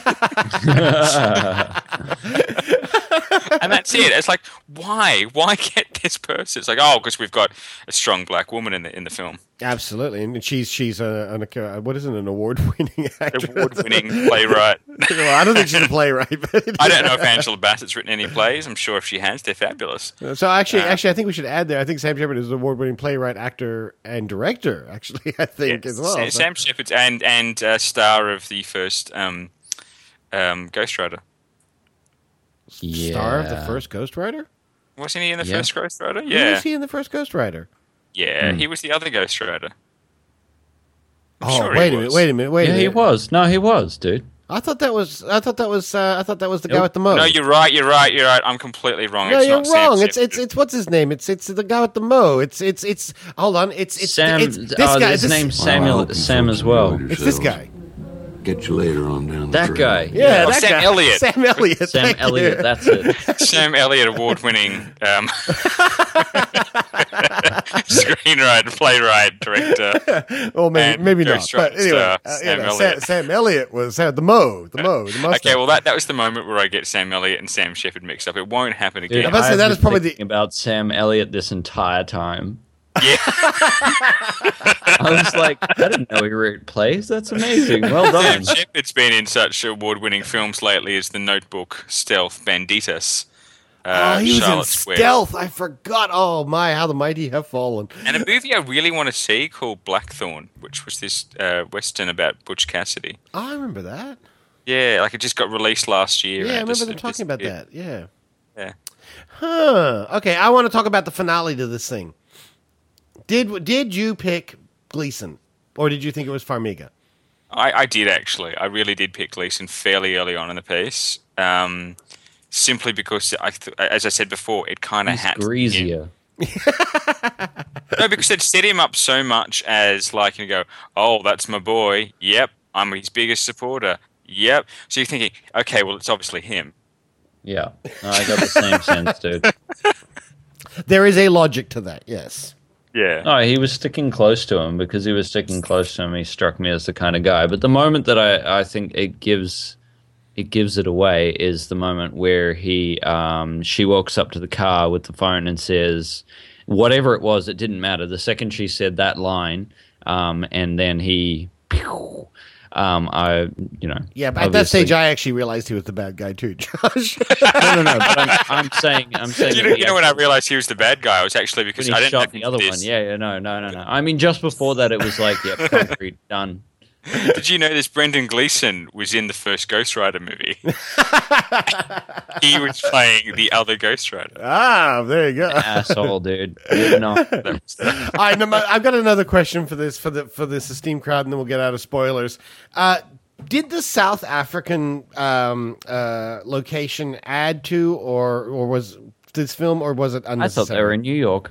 thing? And that's it. It's like, why? Why get this person? It's like, oh, because we've got a strong black woman in the in the film. Absolutely, and she's she's a, an, a what is it, an award-winning actress, Award-winning playwright. Well, I don't think she's a playwright. But I don't know if Angela Bassett's written any plays. I'm sure if she has, they're fabulous. So actually, Uh, actually, I think we should add there. I think Sam Shepard is an award-winning playwright, actor, and director. Actually, I think Yes, as well. Sam, So- Sam Shepard and and uh, star of the first um, um, Ghost Rider. Star of the first Ghost Rider. Wasn't he in the Yeah. first Ghost Rider? Who Yeah, was he in the first Ghost Rider? yeah, Hmm. he was the other Ghost Rider. I'm Oh, sure he wait a was. minute! Wait a minute! Wait a Yeah, minute! he was. No, he was, dude. I thought that was. I thought that was. Uh, I thought that was the guy Nope. with the mo. No, you're right. You're right. You're right. I'm completely wrong. No, it's you're not Sam wrong. It's Shepard. it's it's what's his name? It's it's the guy with the mo. It's it's it's. Hold on. It's it's Sam. It's this oh, guy. his this, name's Samuel. Sam as well. It's this guy. Get you later on down the That trail. guy. Yeah, Oh, that Sam guy. Elliott. Sam Elliott. Sam thank you. Elliott. That's it. Sam Elliott, award-winning um, screenwriter, playwright, director. Well, maybe and maybe not. Ghost But Rider anyway, star, uh, you Sam know, Sam, Elliott. Sam Elliott was uh, the mo, the mo, the mustache. Okay, well that that was the moment where I get Sam Elliott and Sam Shepard mixed up. It won't happen Dude, again. I'm about to say I've that been is probably the- thinking about Sam Elliott this entire time. Yeah. I was like, I didn't know he wrote plays. That's amazing. Well done. Sam Shepard's been in such award-winning films lately as The Notebook, Stealth, Banditas. Uh, oh, he was Charlotte in Square. Stealth. I forgot. Oh my, how the mighty have fallen. And a movie I really want to see called Blackthorn, which was this uh, western about Butch Cassidy. Oh, I remember that. Yeah, like it just got released last year. Yeah, and I it remember just- them it talking about disappeared. that. Yeah. Yeah. Huh. Okay, I want to talk about the finale to this thing. Did did you pick Gleason, or did you think it was Farmiga? I, I did actually. I really did pick Gleason fairly early on in the piece, um, simply because, I th- as I said before, it kind of He's had greasier. no, because it set him up so much as like you go, oh, that's my boy. Yep, I'm his biggest supporter. Yep. So you're thinking, okay, well, it's obviously him. Yeah, no, I got the same sense, dude. There is a logic to that. Yes. Yeah. No, he was sticking close to him because he was sticking close to him. He struck me as the kind of guy. But the moment that I, I think it gives it gives it away is the moment where he um, she walks up to the car with the phone and says whatever it was. It didn't matter. The second she said that line, um, and then he, pew, um, I you know Yeah, but at that obviously- stage, I actually realized he was the bad guy too, Josh. no, no, no. But I'm, I'm saying I'm saying You that know, he you know when I actually- realized he was the bad guy, it was actually because when I he didn't shot have the other this. one. Yeah, yeah, no, no, no, no. I mean, just before that, it was like, yep, concrete, done. Did you know this? Brendan Gleeson was in the first Ghost Rider movie. He was playing the other Ghost Rider. Ah, there you go. Asshole, dude. You're not. All right, now, my- I've got another question for this for the for this esteemed crowd, and then we'll get out of spoilers. Uh, did the South African um, uh, location add to, or or was this film, or was it I unnecessary? thought they were in New York.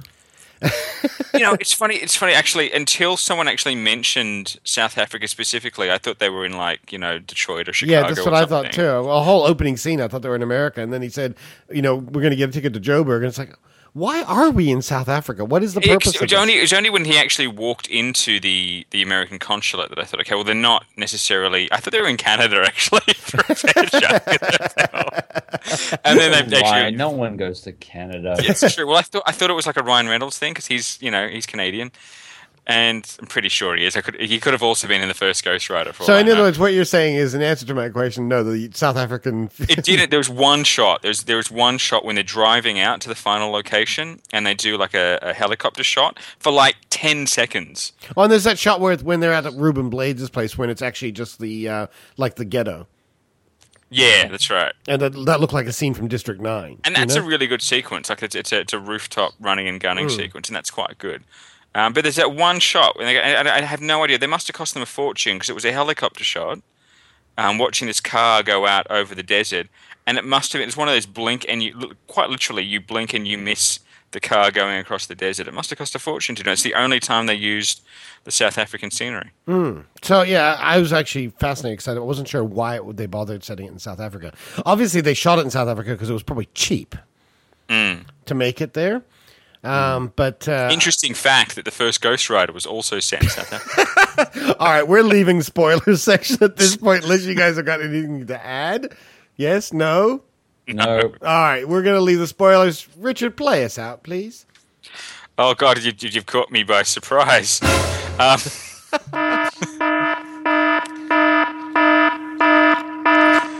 You know, it's funny. It's funny actually. Until someone actually mentioned South Africa specifically, I thought they were in like you know Detroit or Chicago. Yeah, that's what or I something. thought too. A whole opening scene, I thought they were in America, and then he said, "You know, we're going to get a ticket to Joburg," and it's like, why are we in South Africa? What is the Yeah, 'cause purpose it of was this? only it was only when he actually walked into the, the American consulate that I thought, okay, well they're not necessarily. I thought they were in Canada actually for a fair chunk of that film. And then they Why? actually No one goes to Canada. yeah, it's true. Well, I thought I thought it was like a Ryan Reynolds thing because he's you know he's Canadian, and I'm pretty sure he is. I could he could have also been in the first Ghost Rider. For So, all I in other know. words, what you're saying is, in answer to my question, no, the South African. It didn't. There was one shot. There's there was one shot when they're driving out to the final location, and they do like a, a helicopter shot for like ten seconds. Oh, and there's that shot where when they're at Ruben Blades' place, when it's actually just the uh, like the ghetto, Yeah, that's right. and that, that looked like a scene from District Nine. And you that's know? a really good sequence. Like it's it's a, it's a rooftop running and gunning Mm. sequence, and that's quite good. Um, but there's that one shot, and they, and I have no idea. They must have cost them a fortune because it was a helicopter shot, um, watching this car go out over the desert, and it must have been. It's one of those blink and you quite literally you blink and you miss the car going across the desert. It must have cost a fortune to do. It's the only time they used the South African scenery. Mm. So yeah, I was actually fascinated because I wasn't sure why it, they bothered setting it in South Africa. Obviously, they shot it in South Africa because it was probably cheap Mm. to make it there. Um, but uh, Interesting fact that the first Ghost Rider was also set in South Africa. all right, we're leaving spoilers section at this point, unless you guys have got anything to add. Yes, no. No. All right, we're gonna leave the spoilers. Richard, play us out, please. Oh God, you, you've caught me by surprise. Um,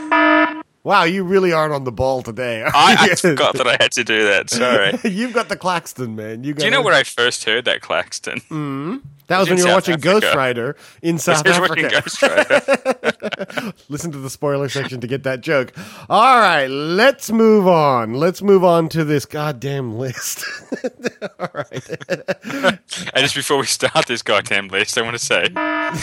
Wow, you really aren't on the ball today. I, I forgot that I had to do that. Sorry. You've got the Claxton, man. You got do you know where I first heard that Claxton? Mm-hmm. That was when you were watching Africa. Ghost Rider in South I was Africa. watching Ghost Rider. Listen to the spoiler section to get that joke. All right, let's move on. Let's move on to this goddamn list. All right. And just before we start this goddamn list, I want to say.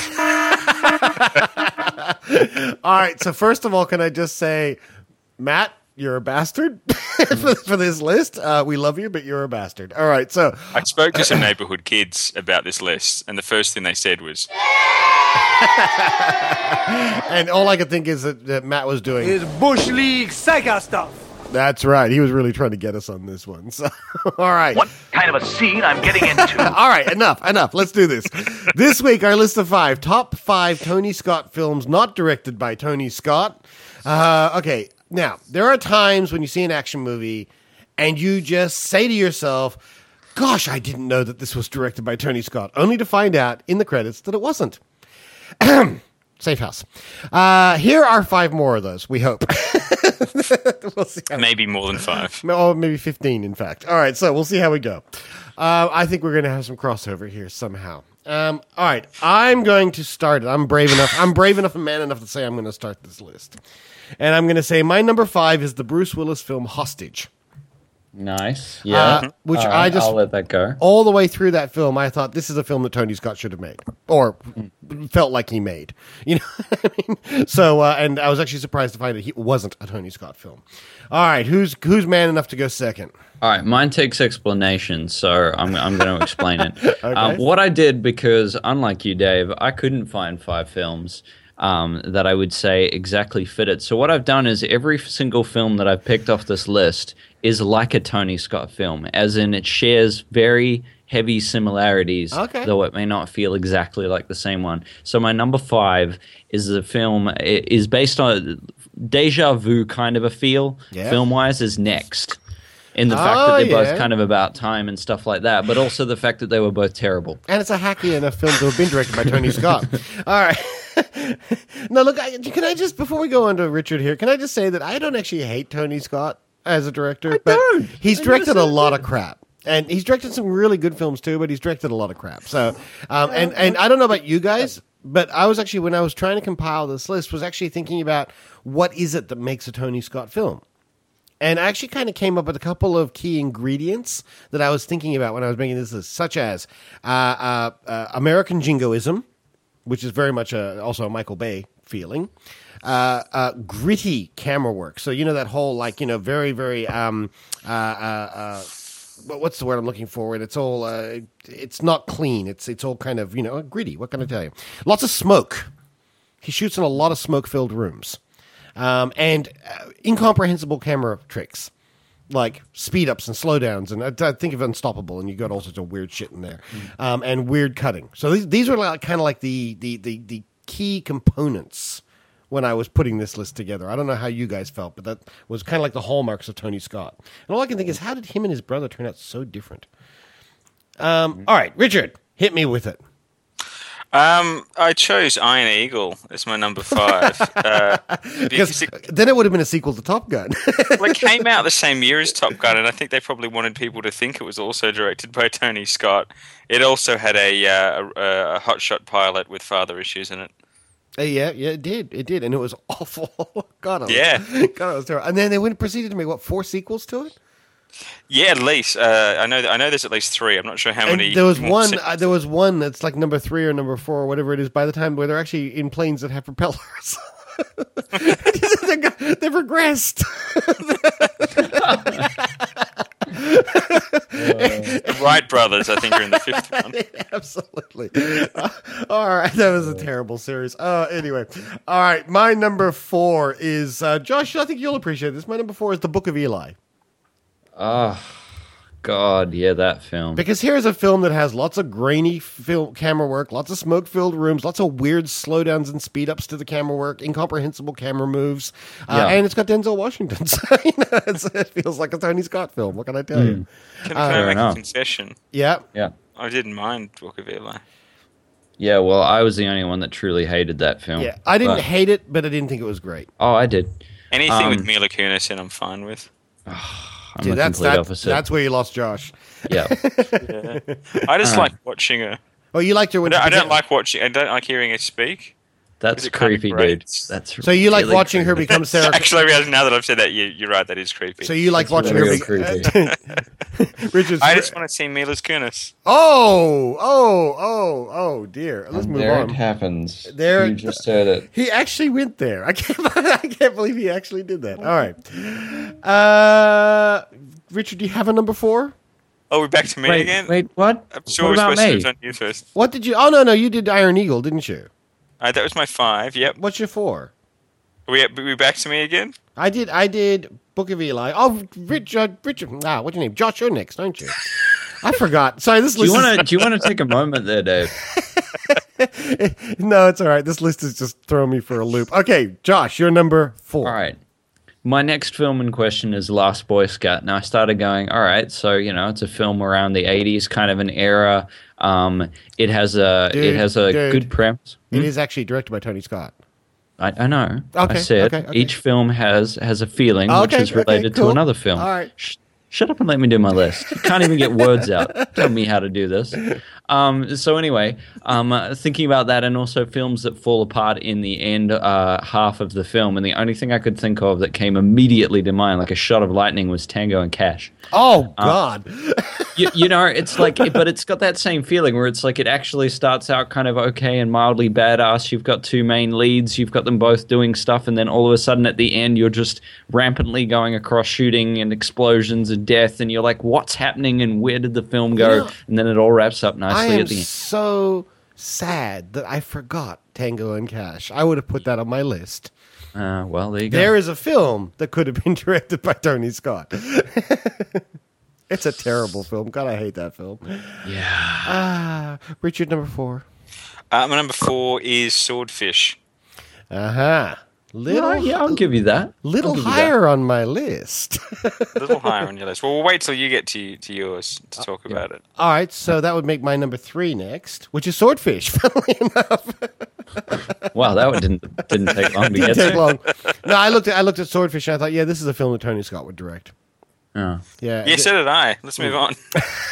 All right, so first of all, can I just say, Matt, you're a bastard for, for this list. Uh, we love you, but you're a bastard. All right, so I spoke to some neighborhood kids about this list, and the first thing they said was, and all I could think is that, that Matt was doing is Bush League Sega stuff. That's right. He was really trying to get us on this one. So, all right. What kind of a scene I'm getting into? All right, enough, enough. Let's do this. This week, our list of five top five Tony Scott films not directed by Tony Scott. Uh, okay. Now, there are times when you see an action movie and you just say to yourself, gosh, I didn't know that this was directed by Tony Scott, only to find out in the credits that it wasn't. Safe house. Uh, here are five more of those, we hope. We'll see how maybe more than five. Or maybe fifteen, in fact. All right, so we'll see how we go. Uh, I think we're going to have some crossover here somehow. Um, all right, I'm going to start it. I'm brave enough. I'm brave enough and man enough to say I'm going to start this list. And I'm going to say my number five is the Bruce Willis film Hostage. Nice. Yeah. Uh, which right, I just, I'll let that go. All the way through that film, I thought this is a film that Tony Scott should have made. Or felt like he made. You know what I mean? So, uh, and I was actually surprised to find that he wasn't a Tony Scott film. All right, who's who's man enough to go second? All right, mine takes explanation, so I'm I'm going to explain it. Okay. Um, what I did, because unlike you, Dave, I couldn't find five films um, that I would say exactly fit it. So what I've done is every single film that I've picked off this list is like a Tony Scott film, as in it shares very heavy similarities, okay. though it may not feel exactly like the same one. So my number five is the film is based on deja vu kind of a feel, yeah. film-wise, is Next. In the fact oh, that they're yeah. both kind of about time and stuff like that, but also the fact that they were both terrible. And it's a hacky enough film to have been directed by Tony Scott. All right. Now, look, I, can I just, before we go on to Richard here, can I just say that I don't actually hate Tony Scott as a director, I but don't. he's I directed a never said lot that. of crap. And he's directed some really good films too, but he's directed a lot of crap. So, um, and, and I don't know about you guys, but I was actually, when I was trying to compile this list, was actually thinking about what is it that makes a Tony Scott film? And I actually kind of came up with a couple of key ingredients that I was thinking about when I was making this list, such as uh, uh, uh, American jingoism, which is very much a, also a Michael Bay feeling, uh, uh, gritty camera work. So, you know, that whole, like, you know, very, very, um, uh, uh, uh, what's the word I'm looking for? It's all, uh, it's not clean. It's, it's all kind of, you know, gritty. What can I tell you? Lots of smoke. He shoots in a lot of smoke-filled rooms. Um, and uh, incomprehensible camera tricks, like speed ups and slowdowns, and I, I think of Unstoppable, and you got all sorts of weird shit in there, mm. um, and weird cutting. So these these were like, kind of like the, the the the key components when I was putting this list together. I don't know how you guys felt, but that was kind of like the hallmarks of Tony Scott. And all I can think is, how did him and his brother turn out so different? Um, all right, Richard, hit me with it. Um, I chose Iron Eagle as my number five. uh, because it, then it would have been a sequel to Top Gun. Well, it came out the same year as Top Gun, and I think they probably wanted people to think it was also directed by Tony Scott. It also had a uh, a, a hotshot pilot with father issues in it. Uh, yeah, yeah, it did. It did, and it was awful. God, it was, yeah. God, it was terrible. And then they went proceeded to make, what, four sequels to it? Yeah, at least uh, I know. I know there's at least three. I'm not sure how and many. There was more one. Uh, there was one that's like number three or number four or whatever it is. By the time where they're actually in planes that have propellers, they're, they've regressed. The Wright brothers, I think, are in the fifth one. Absolutely. Uh, all right, that was a terrible series. Uh, anyway, all right, my number four is uh, Josh. I think you'll appreciate this. My number four is The Book of Eli. Oh, God, yeah, that film. Because here's a film that has lots of grainy film camera work, lots of smoke-filled rooms, lots of weird slowdowns and speed-ups to the camera work, incomprehensible camera moves, uh, yeah. and it's got Denzel Washington. So, you know, it's, it feels like a Tony Scott film. What can I tell mm. you? Can, uh, can I make enough. a concession? Yeah. Yeah. I didn't mind Book of Eli. Yeah, well, I was the only one that truly hated that film. Yeah, I didn't but, hate it, but I didn't think it was great. Oh, I did. Anything Um, with Mila Kunis in, I'm fine with. I'm Dude, the that's complete that, opposite. that's where you lost Josh. Yeah. Yeah. I just Uh, like watching her. Oh, you liked her I when don't, she I don't became- like watching. I don't like hearing her speak. That's It's kind of creepy, great. dude. That's So you like really watching her creepy. become Sarah? Actually, I realize now that I've said that, you, you're right. That is creepy. So you like That's watching really her? creepy. Be- Richard's. I just want to see Mila Kunis. Oh, oh, oh, oh, dear. Let's And move there on. it happens. There- you just heard it. He actually went there. I can't. I can't believe he actually did that. All right. Uh, Richard, do you have a number four? Oh, we're back to me Wait, again. wait, what? I'm sure What we're about supposed to me? have done you first. What did you? Oh no, no, you did Iron Eagle, didn't you? Uh, that was my five. Yep. What's your four? Are we, are we back to me again? I did. I did Book of Eli. Oh, Richard. Richard. Ah, what's your name? Josh, you're next, aren't you? I forgot. Sorry, this Do you list. want to? Do you want to take a moment there, Dave? is... no, it's all right. This list is just throwing me for a loop. Okay, Josh, you're number four. All right. My next film in question is Last Boy Scout. Now I started going, all right, so you know, it's a film around the eighties, kind of an era. Um, it has a Dude, it has a dude, good premise. It is actually directed by Tony Scott. I, I know. Okay, I said okay, okay. each film has has a feeling Okay, which is okay, related cool. to another film. All right. Sh- shut up and let me do my list. You can't even get words out. Tell me how to do this. Um, so anyway, um, uh, thinking about that, and also films that fall apart in the end uh, half of the film, and the only thing I could think of that came immediately to mind, like a shot of lightning, was Tango and Cash. Oh Uh, God. you, you know, it's like, but it's got that same feeling where it's like it actually starts out kind of okay and mildly badass. You've got two main leads, you've got them both doing stuff, and then all of a sudden at the end, you're just rampantly going across shooting and explosions and death, and you're like, what's happening and where did the film go? You know, and then it all wraps up nicely I am at the end. so sad that I forgot Tango and Cash. I would have put that on my list. Uh, well, there you go. There is a film that could have been directed by Tony Scott. It's a terrible film. God, I hate that film. Yeah. Ah, Richard, number four. Uh, my number four is Swordfish. Uh huh. Little, Yeah, yeah, I'll give you that. little I'll give you higher on my list. A little higher on your list. Well, we'll wait till you get to to yours to talk about it. All right, so that would make my number three next, which is Swordfish. Funnily enough, that. Wow, that one didn't didn't take long to didn't get take to. long. No, I looked at I looked at Swordfish and I thought, yeah, this is a film that Tony Scott would direct. Oh. Yeah. Yeah, so did I. Let's move on.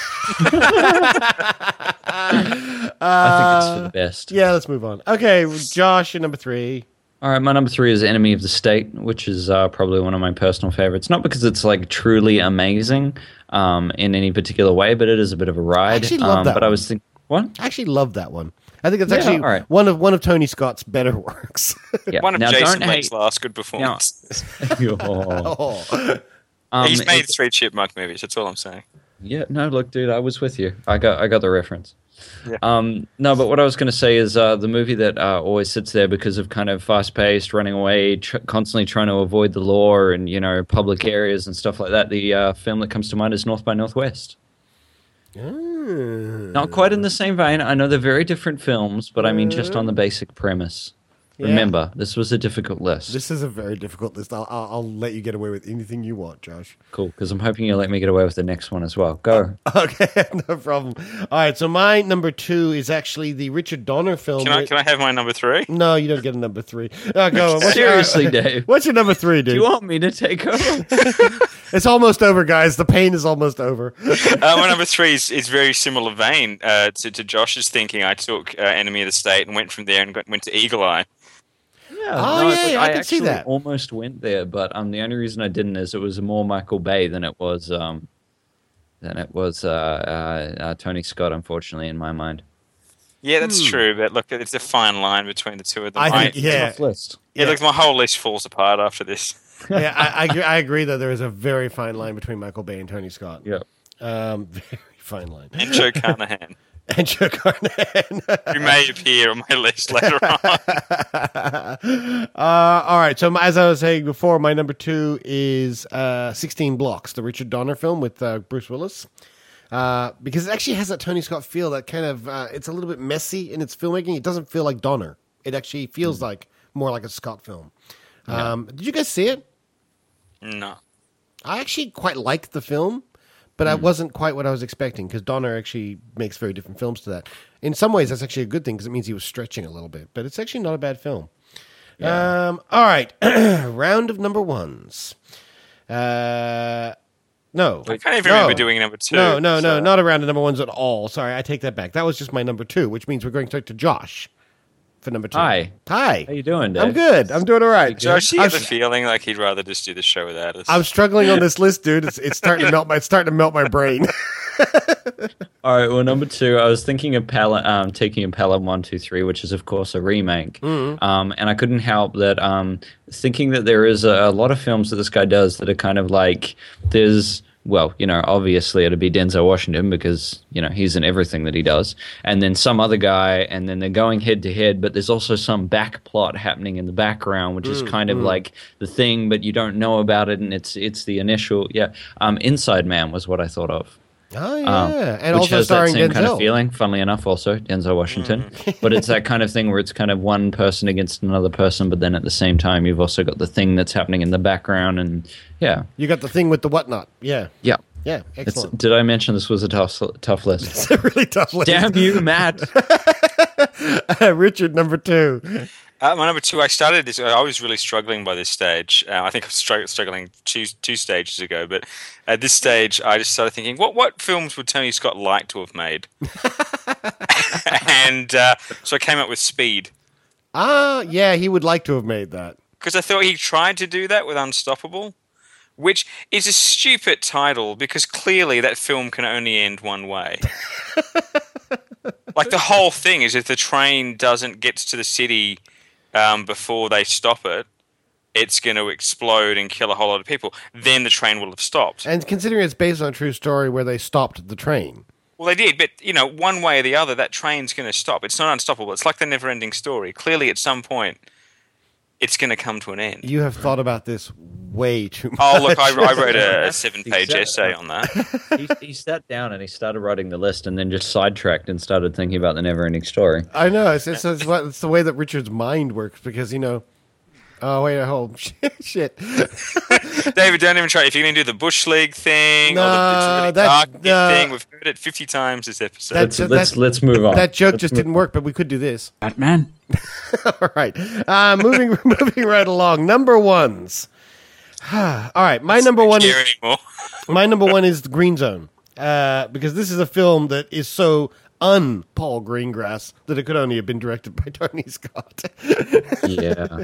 I think it's for the best. Yeah, let's move on. Okay, Josh, you're number three. All right, my number three is Enemy of the State, which is uh, probably one of my personal favorites. Not because it's like truly amazing um, in any particular way, but it is a bit of a ride. actually love um, that But I one. was thinking, what? I actually love that one. I think it's Yeah, actually all right. one of one of Tony Scott's better works. Yeah. One of now, Jason don't Leight's hate. last good performances. Oh. Oh. Um, He's made it's- three chipmunk movies. That's all I'm saying. Yeah, no, look, dude, I was with you. I got, I got the reference. Yeah. Um, no, but what I was going to say is uh, the movie that uh, always sits there because of kind of fast-paced, running away, tr- constantly trying to avoid the law and you know public areas and stuff like that. The uh, film that comes to mind is North by Northwest. Mm. Not quite in the same vein. I know they're very different films, but I mean just on the basic premise. Yeah. Remember, this was a difficult list. This is a very difficult list. I'll, I'll, I'll let you get away with anything you want, Josh. Cool, because I'm hoping you'll let me get away with the next one as well. Go. Okay, no problem. All right, so my number two is actually the Richard Donner film. Can I with- can I have my number three? No, you don't get a number three. Oh, go on. What's your- Seriously, Dave. What's your number three, dude? Do you want me to take over? It's almost over, guys. The pain is almost over. uh, my number three is, is very similar vein uh, to, to Josh's thinking. I took uh, Enemy of the State and went from there and got, went to Eagle Eye. Yeah, Oh, no, yeah, look, yeah, I can see actually that. almost went there, but um, the only reason I didn't is it was more Michael Bay than it was um, than it was uh, uh, uh, Tony Scott. Unfortunately, in my mind. Yeah, that's true. But look, it's a fine line between the two of them. Hmm. I think, yeah. Tough list. yeah, Yeah. look, my whole list falls apart after this. yeah, I, I, agree, I agree that there is a very fine line between Michael Bay and Tony Scott. Yeah. Um, very fine line. And Joe Carnahan, And Joe Carnahan. who may appear on my list later on. uh, all right. So, as I was saying before, my number two is uh, sixteen Blocks, the Richard Donner film with uh, Bruce Willis. Uh, because it actually has that Tony Scott feel that kind of, uh, it's a little bit messy in its filmmaking. It doesn't feel like Donner. It actually feels like more like a Scott film. Um, did you guys see it? No. I actually quite liked the film, but I wasn't quite what I was expecting because Donner actually makes very different films to that. In some ways, that's actually a good thing because it means he was stretching a little bit, but it's actually not a bad film. Yeah. Um, all right. Round of number ones. Uh, no. I can't even no. remember doing number two. No, no, no, so- not a round of number ones at all. Sorry, I take that back. That was just my number two, which means we're going straight to Josh for number two. Hi. Hi. How you doing, Dave? I'm good. I'm doing all right. Josh, you I'm, have a feeling like he'd rather just do the show without us. I'm struggling on this list, dude. It's, it's starting to melt my. It's starting to melt my brain. All right, well, number two, I was thinking of Pal- um, taking a Pelham one two three, which is, of course, a remake. Mm-hmm. Um, and I couldn't help that um, thinking that there is a, a lot of films that this guy does that are kind of like, there's, well, you know, obviously it'd be Denzel Washington because, you know, he's in everything that he does. And then some other guy, and then they're going head to head, but there's also some back plot happening in the background, which is Mm, kind of mm. like the thing, but you don't know about it, and it's it's the initial, yeah. Um, Inside Man was what I thought of. Oh yeah, Um, and which also has that starring same Denzel. kind of feeling. Funnily enough, also Denzel Washington, Mm. but it's that kind of thing where it's kind of one person against another person, but then at the same time you've also got the thing that's happening in the background, and yeah, You got the thing with the whatnot. Yeah, yeah, yeah, It's, excellent. did I mention this was a tough tough list? It's a really tough list. Damn you, Matt! Richard, number two. Uh, my number two, I started this. I was really struggling by this stage. Uh, I think I was str- struggling two two stages ago, but at this stage, I just started thinking, what what films would Tony Scott like to have made? and uh, so I came up with Speed Ah, yeah, he would like to have made that. because I thought he tried to do that with Unstoppable, which is a stupid title because clearly that film can only end one way. Like the whole thing is if the train doesn't get to the city um, before they stop it, it's going to explode and kill a whole lot of people. Then the train will have stopped. And considering it's based on a true story where they stopped the train. Well, they did, but you know, one way or the other, that train's going to stop. It's not unstoppable. It's like the never-ending story. Clearly, at some point, it's going to come to an end. You have thought about this way too much. Oh, look, I, I wrote a, a seven-page Exactly. essay on that. he, he sat down and he started writing the list, and then just sidetracked and started thinking about the never-ending story. I know. It's, it's, it's, what- it's the way that Richard's mind works because, you know. Oh, wait, hold. Shit. David, don't even try. If you're going to do the Bush League thing No, or the it's really that- dark no. thing, we've heard it fifty times this episode. That's- Let's let's, that- let's move on. That joke Let's just move didn't work, but we could do this. Batman. All right. Uh, moving moving right along. Number ones. All right. My number one Here is anymore. my number one is The Green Zone. Uh, because this is a film that is so un Paul Greengrass that it could only have been directed by Tony Scott. Yeah.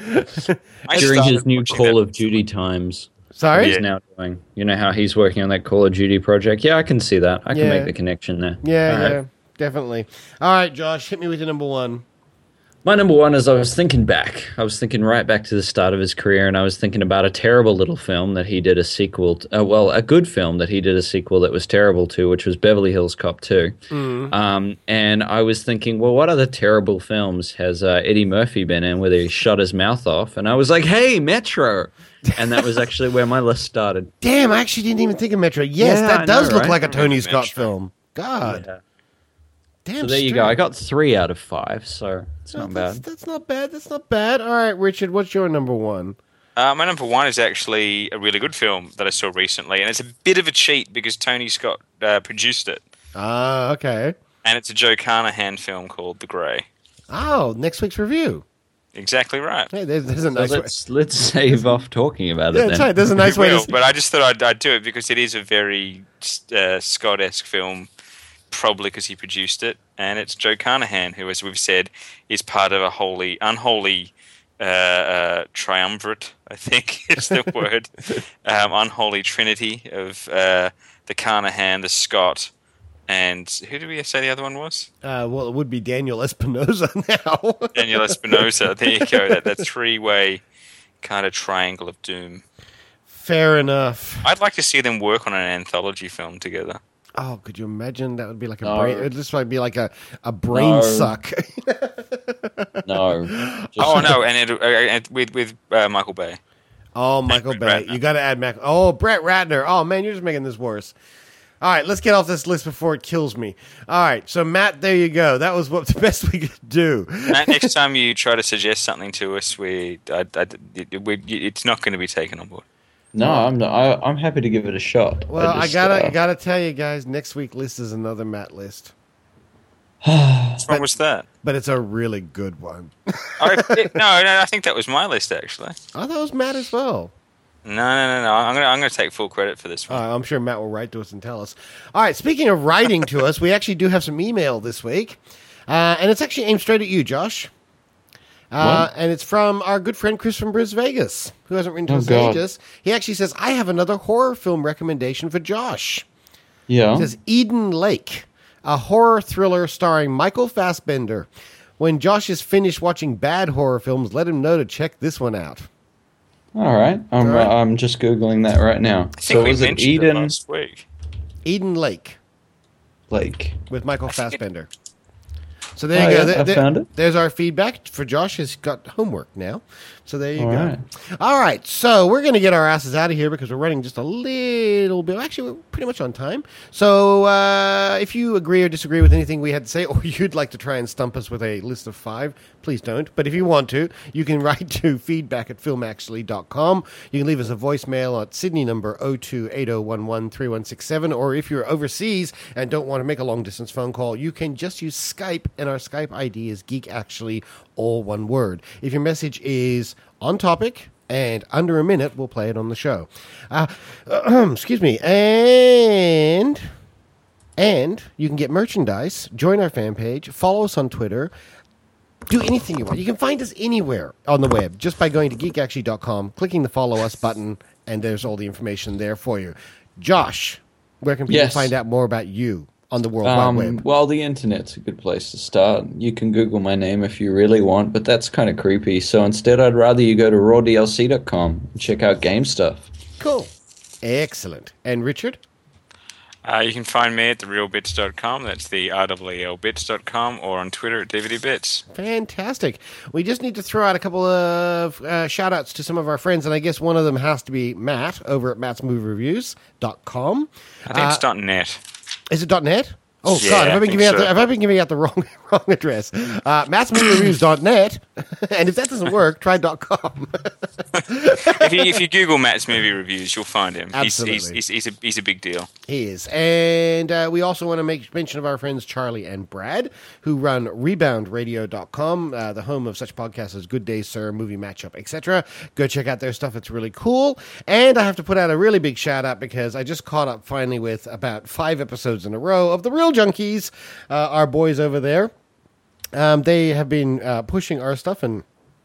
I During his started new watching Call that. of Duty times. Sorry? He's now doing. You know how he's working on that Call of Duty project? Yeah, I can see that. I can Yeah. make the connection there. Yeah, All right. yeah, definitely. All right, Josh, hit me with your number one. My number one is I was thinking back. I was thinking right back to the start of his career, and I was thinking about a terrible little film that he did a sequel to, uh, well, a good film that he did a sequel that was terrible to, which was Beverly Hills Cop two. Mm. Um, and I was thinking, well, what other terrible films has uh, Eddie Murphy been in where he shut his mouth off? And I was like, hey, Metro! And that was actually where my list started. Damn, I actually didn't even think of Metro. Yes, Yeah, that I does know, look right? like a Tony Metro. Scott film. God. Yeah. Damn So there you straight. go. I got three out of five, so it's No, not that's, bad. that's not bad. That's not bad. All right, Richard, what's your number one? Uh, my number one is actually a really good film that I saw recently, and it's a bit of a cheat because Tony Scott uh, produced it. Ah, okay. And it's a Joe Carnahan film called The Grey. Oh, next week's review. Exactly right. Hey, there's, there's a So nice way. let's, let's save off talking about it Yeah, then. that's right. There's a nice We way will, to. but I just thought I'd, I'd do it because it is a very uh, Scott-esque film, probably because he produced it, and it's Joe Carnahan, who, as we've said, is part of a holy, unholy uh, uh, triumvirate, I think is the word, um, unholy trinity of uh, the Carnahan, the Scott, and who did we say the other one was? Uh, well, it would be Daniel Espinosa now. Daniel Espinosa. There you go. That, that three-way kind of triangle of doom. Fair enough. I'd like to see them work on an anthology film together. Oh, could you imagine? That would be like a No. brain. It just might be like a, a brain No. suck. No. Just- Oh no, and, it, uh, and with with uh, Michael Bay. Oh, Michael And Bay. Brett Ratner. You got to add Mac. Oh, Brett Ratner. Oh man, you're just making this worse. All right, let's get off this list before it kills me. All right, so Matt, there you go. That was what the best we could do. Matt, next time you try to suggest something to us, we, I, I, it, we it's not going to be taken on board. No, I'm not, I, I'm happy to give it a shot. Well, I, just, gotta uh, gotta tell you guys, next week list is another Matt list. What was that? But it's a really good one. I, it, no, no, I think that was my list actually. I thought it was Matt as well. No, no, no, no. I'm gonna, I'm gonna take full credit for this one. Uh, I'm sure Matt will write to us and tell us. All right. Speaking of writing to us, we actually do have some email this week, uh, and it's actually aimed straight at you, Josh. Uh, and it's from our good friend Chris from Bris Vegas, who hasn't written to Oh, us God. ages. He actually says, "I have another horror film recommendation for Josh." Yeah. It says Eden Lake, a horror thriller starring Michael Fassbender. When Josh is finished watching bad horror films, let him know to check this one out. All right. I'm, All right. Uh, I'm just Googling that right now. I think So we was it mentioned Eden last week. Eden Lake Lake? with Michael I think it- Fassbender. So there you Oh, go. yeah, There- I there- found it. There's our feedback for Josh. Has got homework now. So there you All go. right. All right. So we're going to get our asses out of here because we're running just a little bit. Actually, we're pretty much on time. So uh, if you agree or disagree with anything we had to say, or you'd like to try and stump us with a list of five, please don't. But if you want to, you can write to feedback at film actually dot com. You can leave us a voicemail at Sydney number oh two eight oh one one three one six seven. Or if you're overseas and don't want to make a long distance phone call, you can just use Skype, and our Skype I D is Geek Actually, all one word. If your message is on topic and under a minute, we'll play it on the show. Uh, excuse me. And and you can get merchandise, join our fan page, follow us on Twitter, do anything you want. You can find us anywhere on the web just by going to geek actually dot com, clicking the follow us button, and there's all the information there for you. Josh, where can people Yes. find out more about you on the World Um, Wide Web? well, the internet's a good place to start. You can Google my name if you really want, but that's kind of creepy. So instead, I'd rather you go to raw d l c dot com and check out game stuff. Cool. Excellent. And Richard? Uh, you can find me at the real bits dot com. That's the R W E L bits dot com, or on Twitter at D V D Bits. Fantastic. We just need to throw out a couple of uh, shout-outs to some of our friends, and I guess one of them has to be Matt over at matts movie reviews dot com. I think Uh, it's .net. Is it .net? Oh, Yeah, God, have I, I been think giving out so. the, have I been giving out the wrong wrong address? Uh, matts movie reviews dot net, and if that doesn't work, try .com. if, you, if you Google Matt's movie reviews, you'll find him. He's, he's, Absolutely. he's, he's, a, he's a big deal. He is. And uh, we also want to make mention of our friends Charlie and Brad, who run rebound radio dot com, uh, the home of such podcasts as Good Day Sir, Movie Matchup, et cetera. Go check out their stuff. It's really cool. And I have to put out a really big shout out because I just caught up finally with about five episodes in a row of The Real Junkies, uh, our boys over there. Um, they have been uh, pushing our stuff, and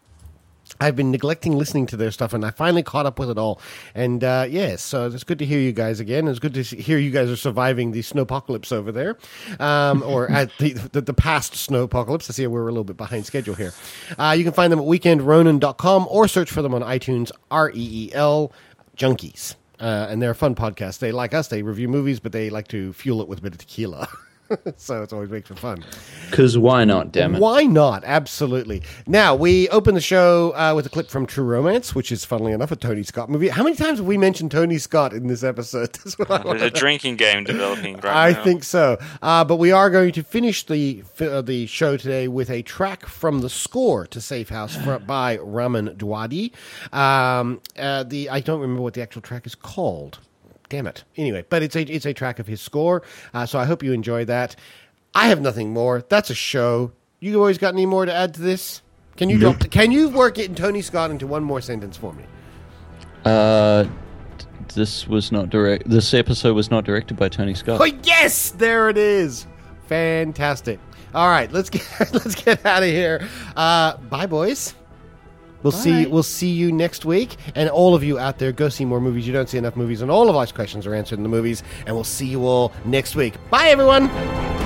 I've been neglecting listening to their stuff, and I finally caught up with it all. And uh, yes, so it's good to hear you guys again. It's good to see, hear you guys are surviving the snowpocalypse over there, um, or at the, the the past snowpocalypse. I see we're a little bit behind schedule here. Uh, you can find them at weekend ronin dot com or search for them on iTunes. R E E L Junkies, uh, and they're a fun podcast. They like us. They review movies, but they like to fuel it with a bit of tequila. So it's always makes for fun. Because why not, damn it? Why not? Absolutely. Now, we open the show uh, with a clip from True Romance, which is, funnily enough, a Tony Scott movie. How many times have we mentioned Tony Scott in this episode? That's what I There's wanna a know. drinking game developing right I now. think so. Uh, but we are going to finish the uh, the show today with a track from the score to Safe House for, by Raman Dwadi. Um, uh, the I don't remember what the actual track is called. Damn it. Anyway, but it's a it's a track of his score. Uh, so I hope you enjoy that. I have nothing more. That's a show. You always got any more to add to this? Can you Nope. drop? Can you work it in Tony Scott into one more sentence for me? Uh, this was not direct. This episode was not directed by Tony Scott. Oh yes, there it is. Fantastic. All right, let's get let's get out of here. Uh, bye, boys. We'll see. We'll see you next week, and all of you out there, go see more movies. You don't see enough movies, and all of life's questions are answered in the movies. And we'll see you all next week. Bye, everyone.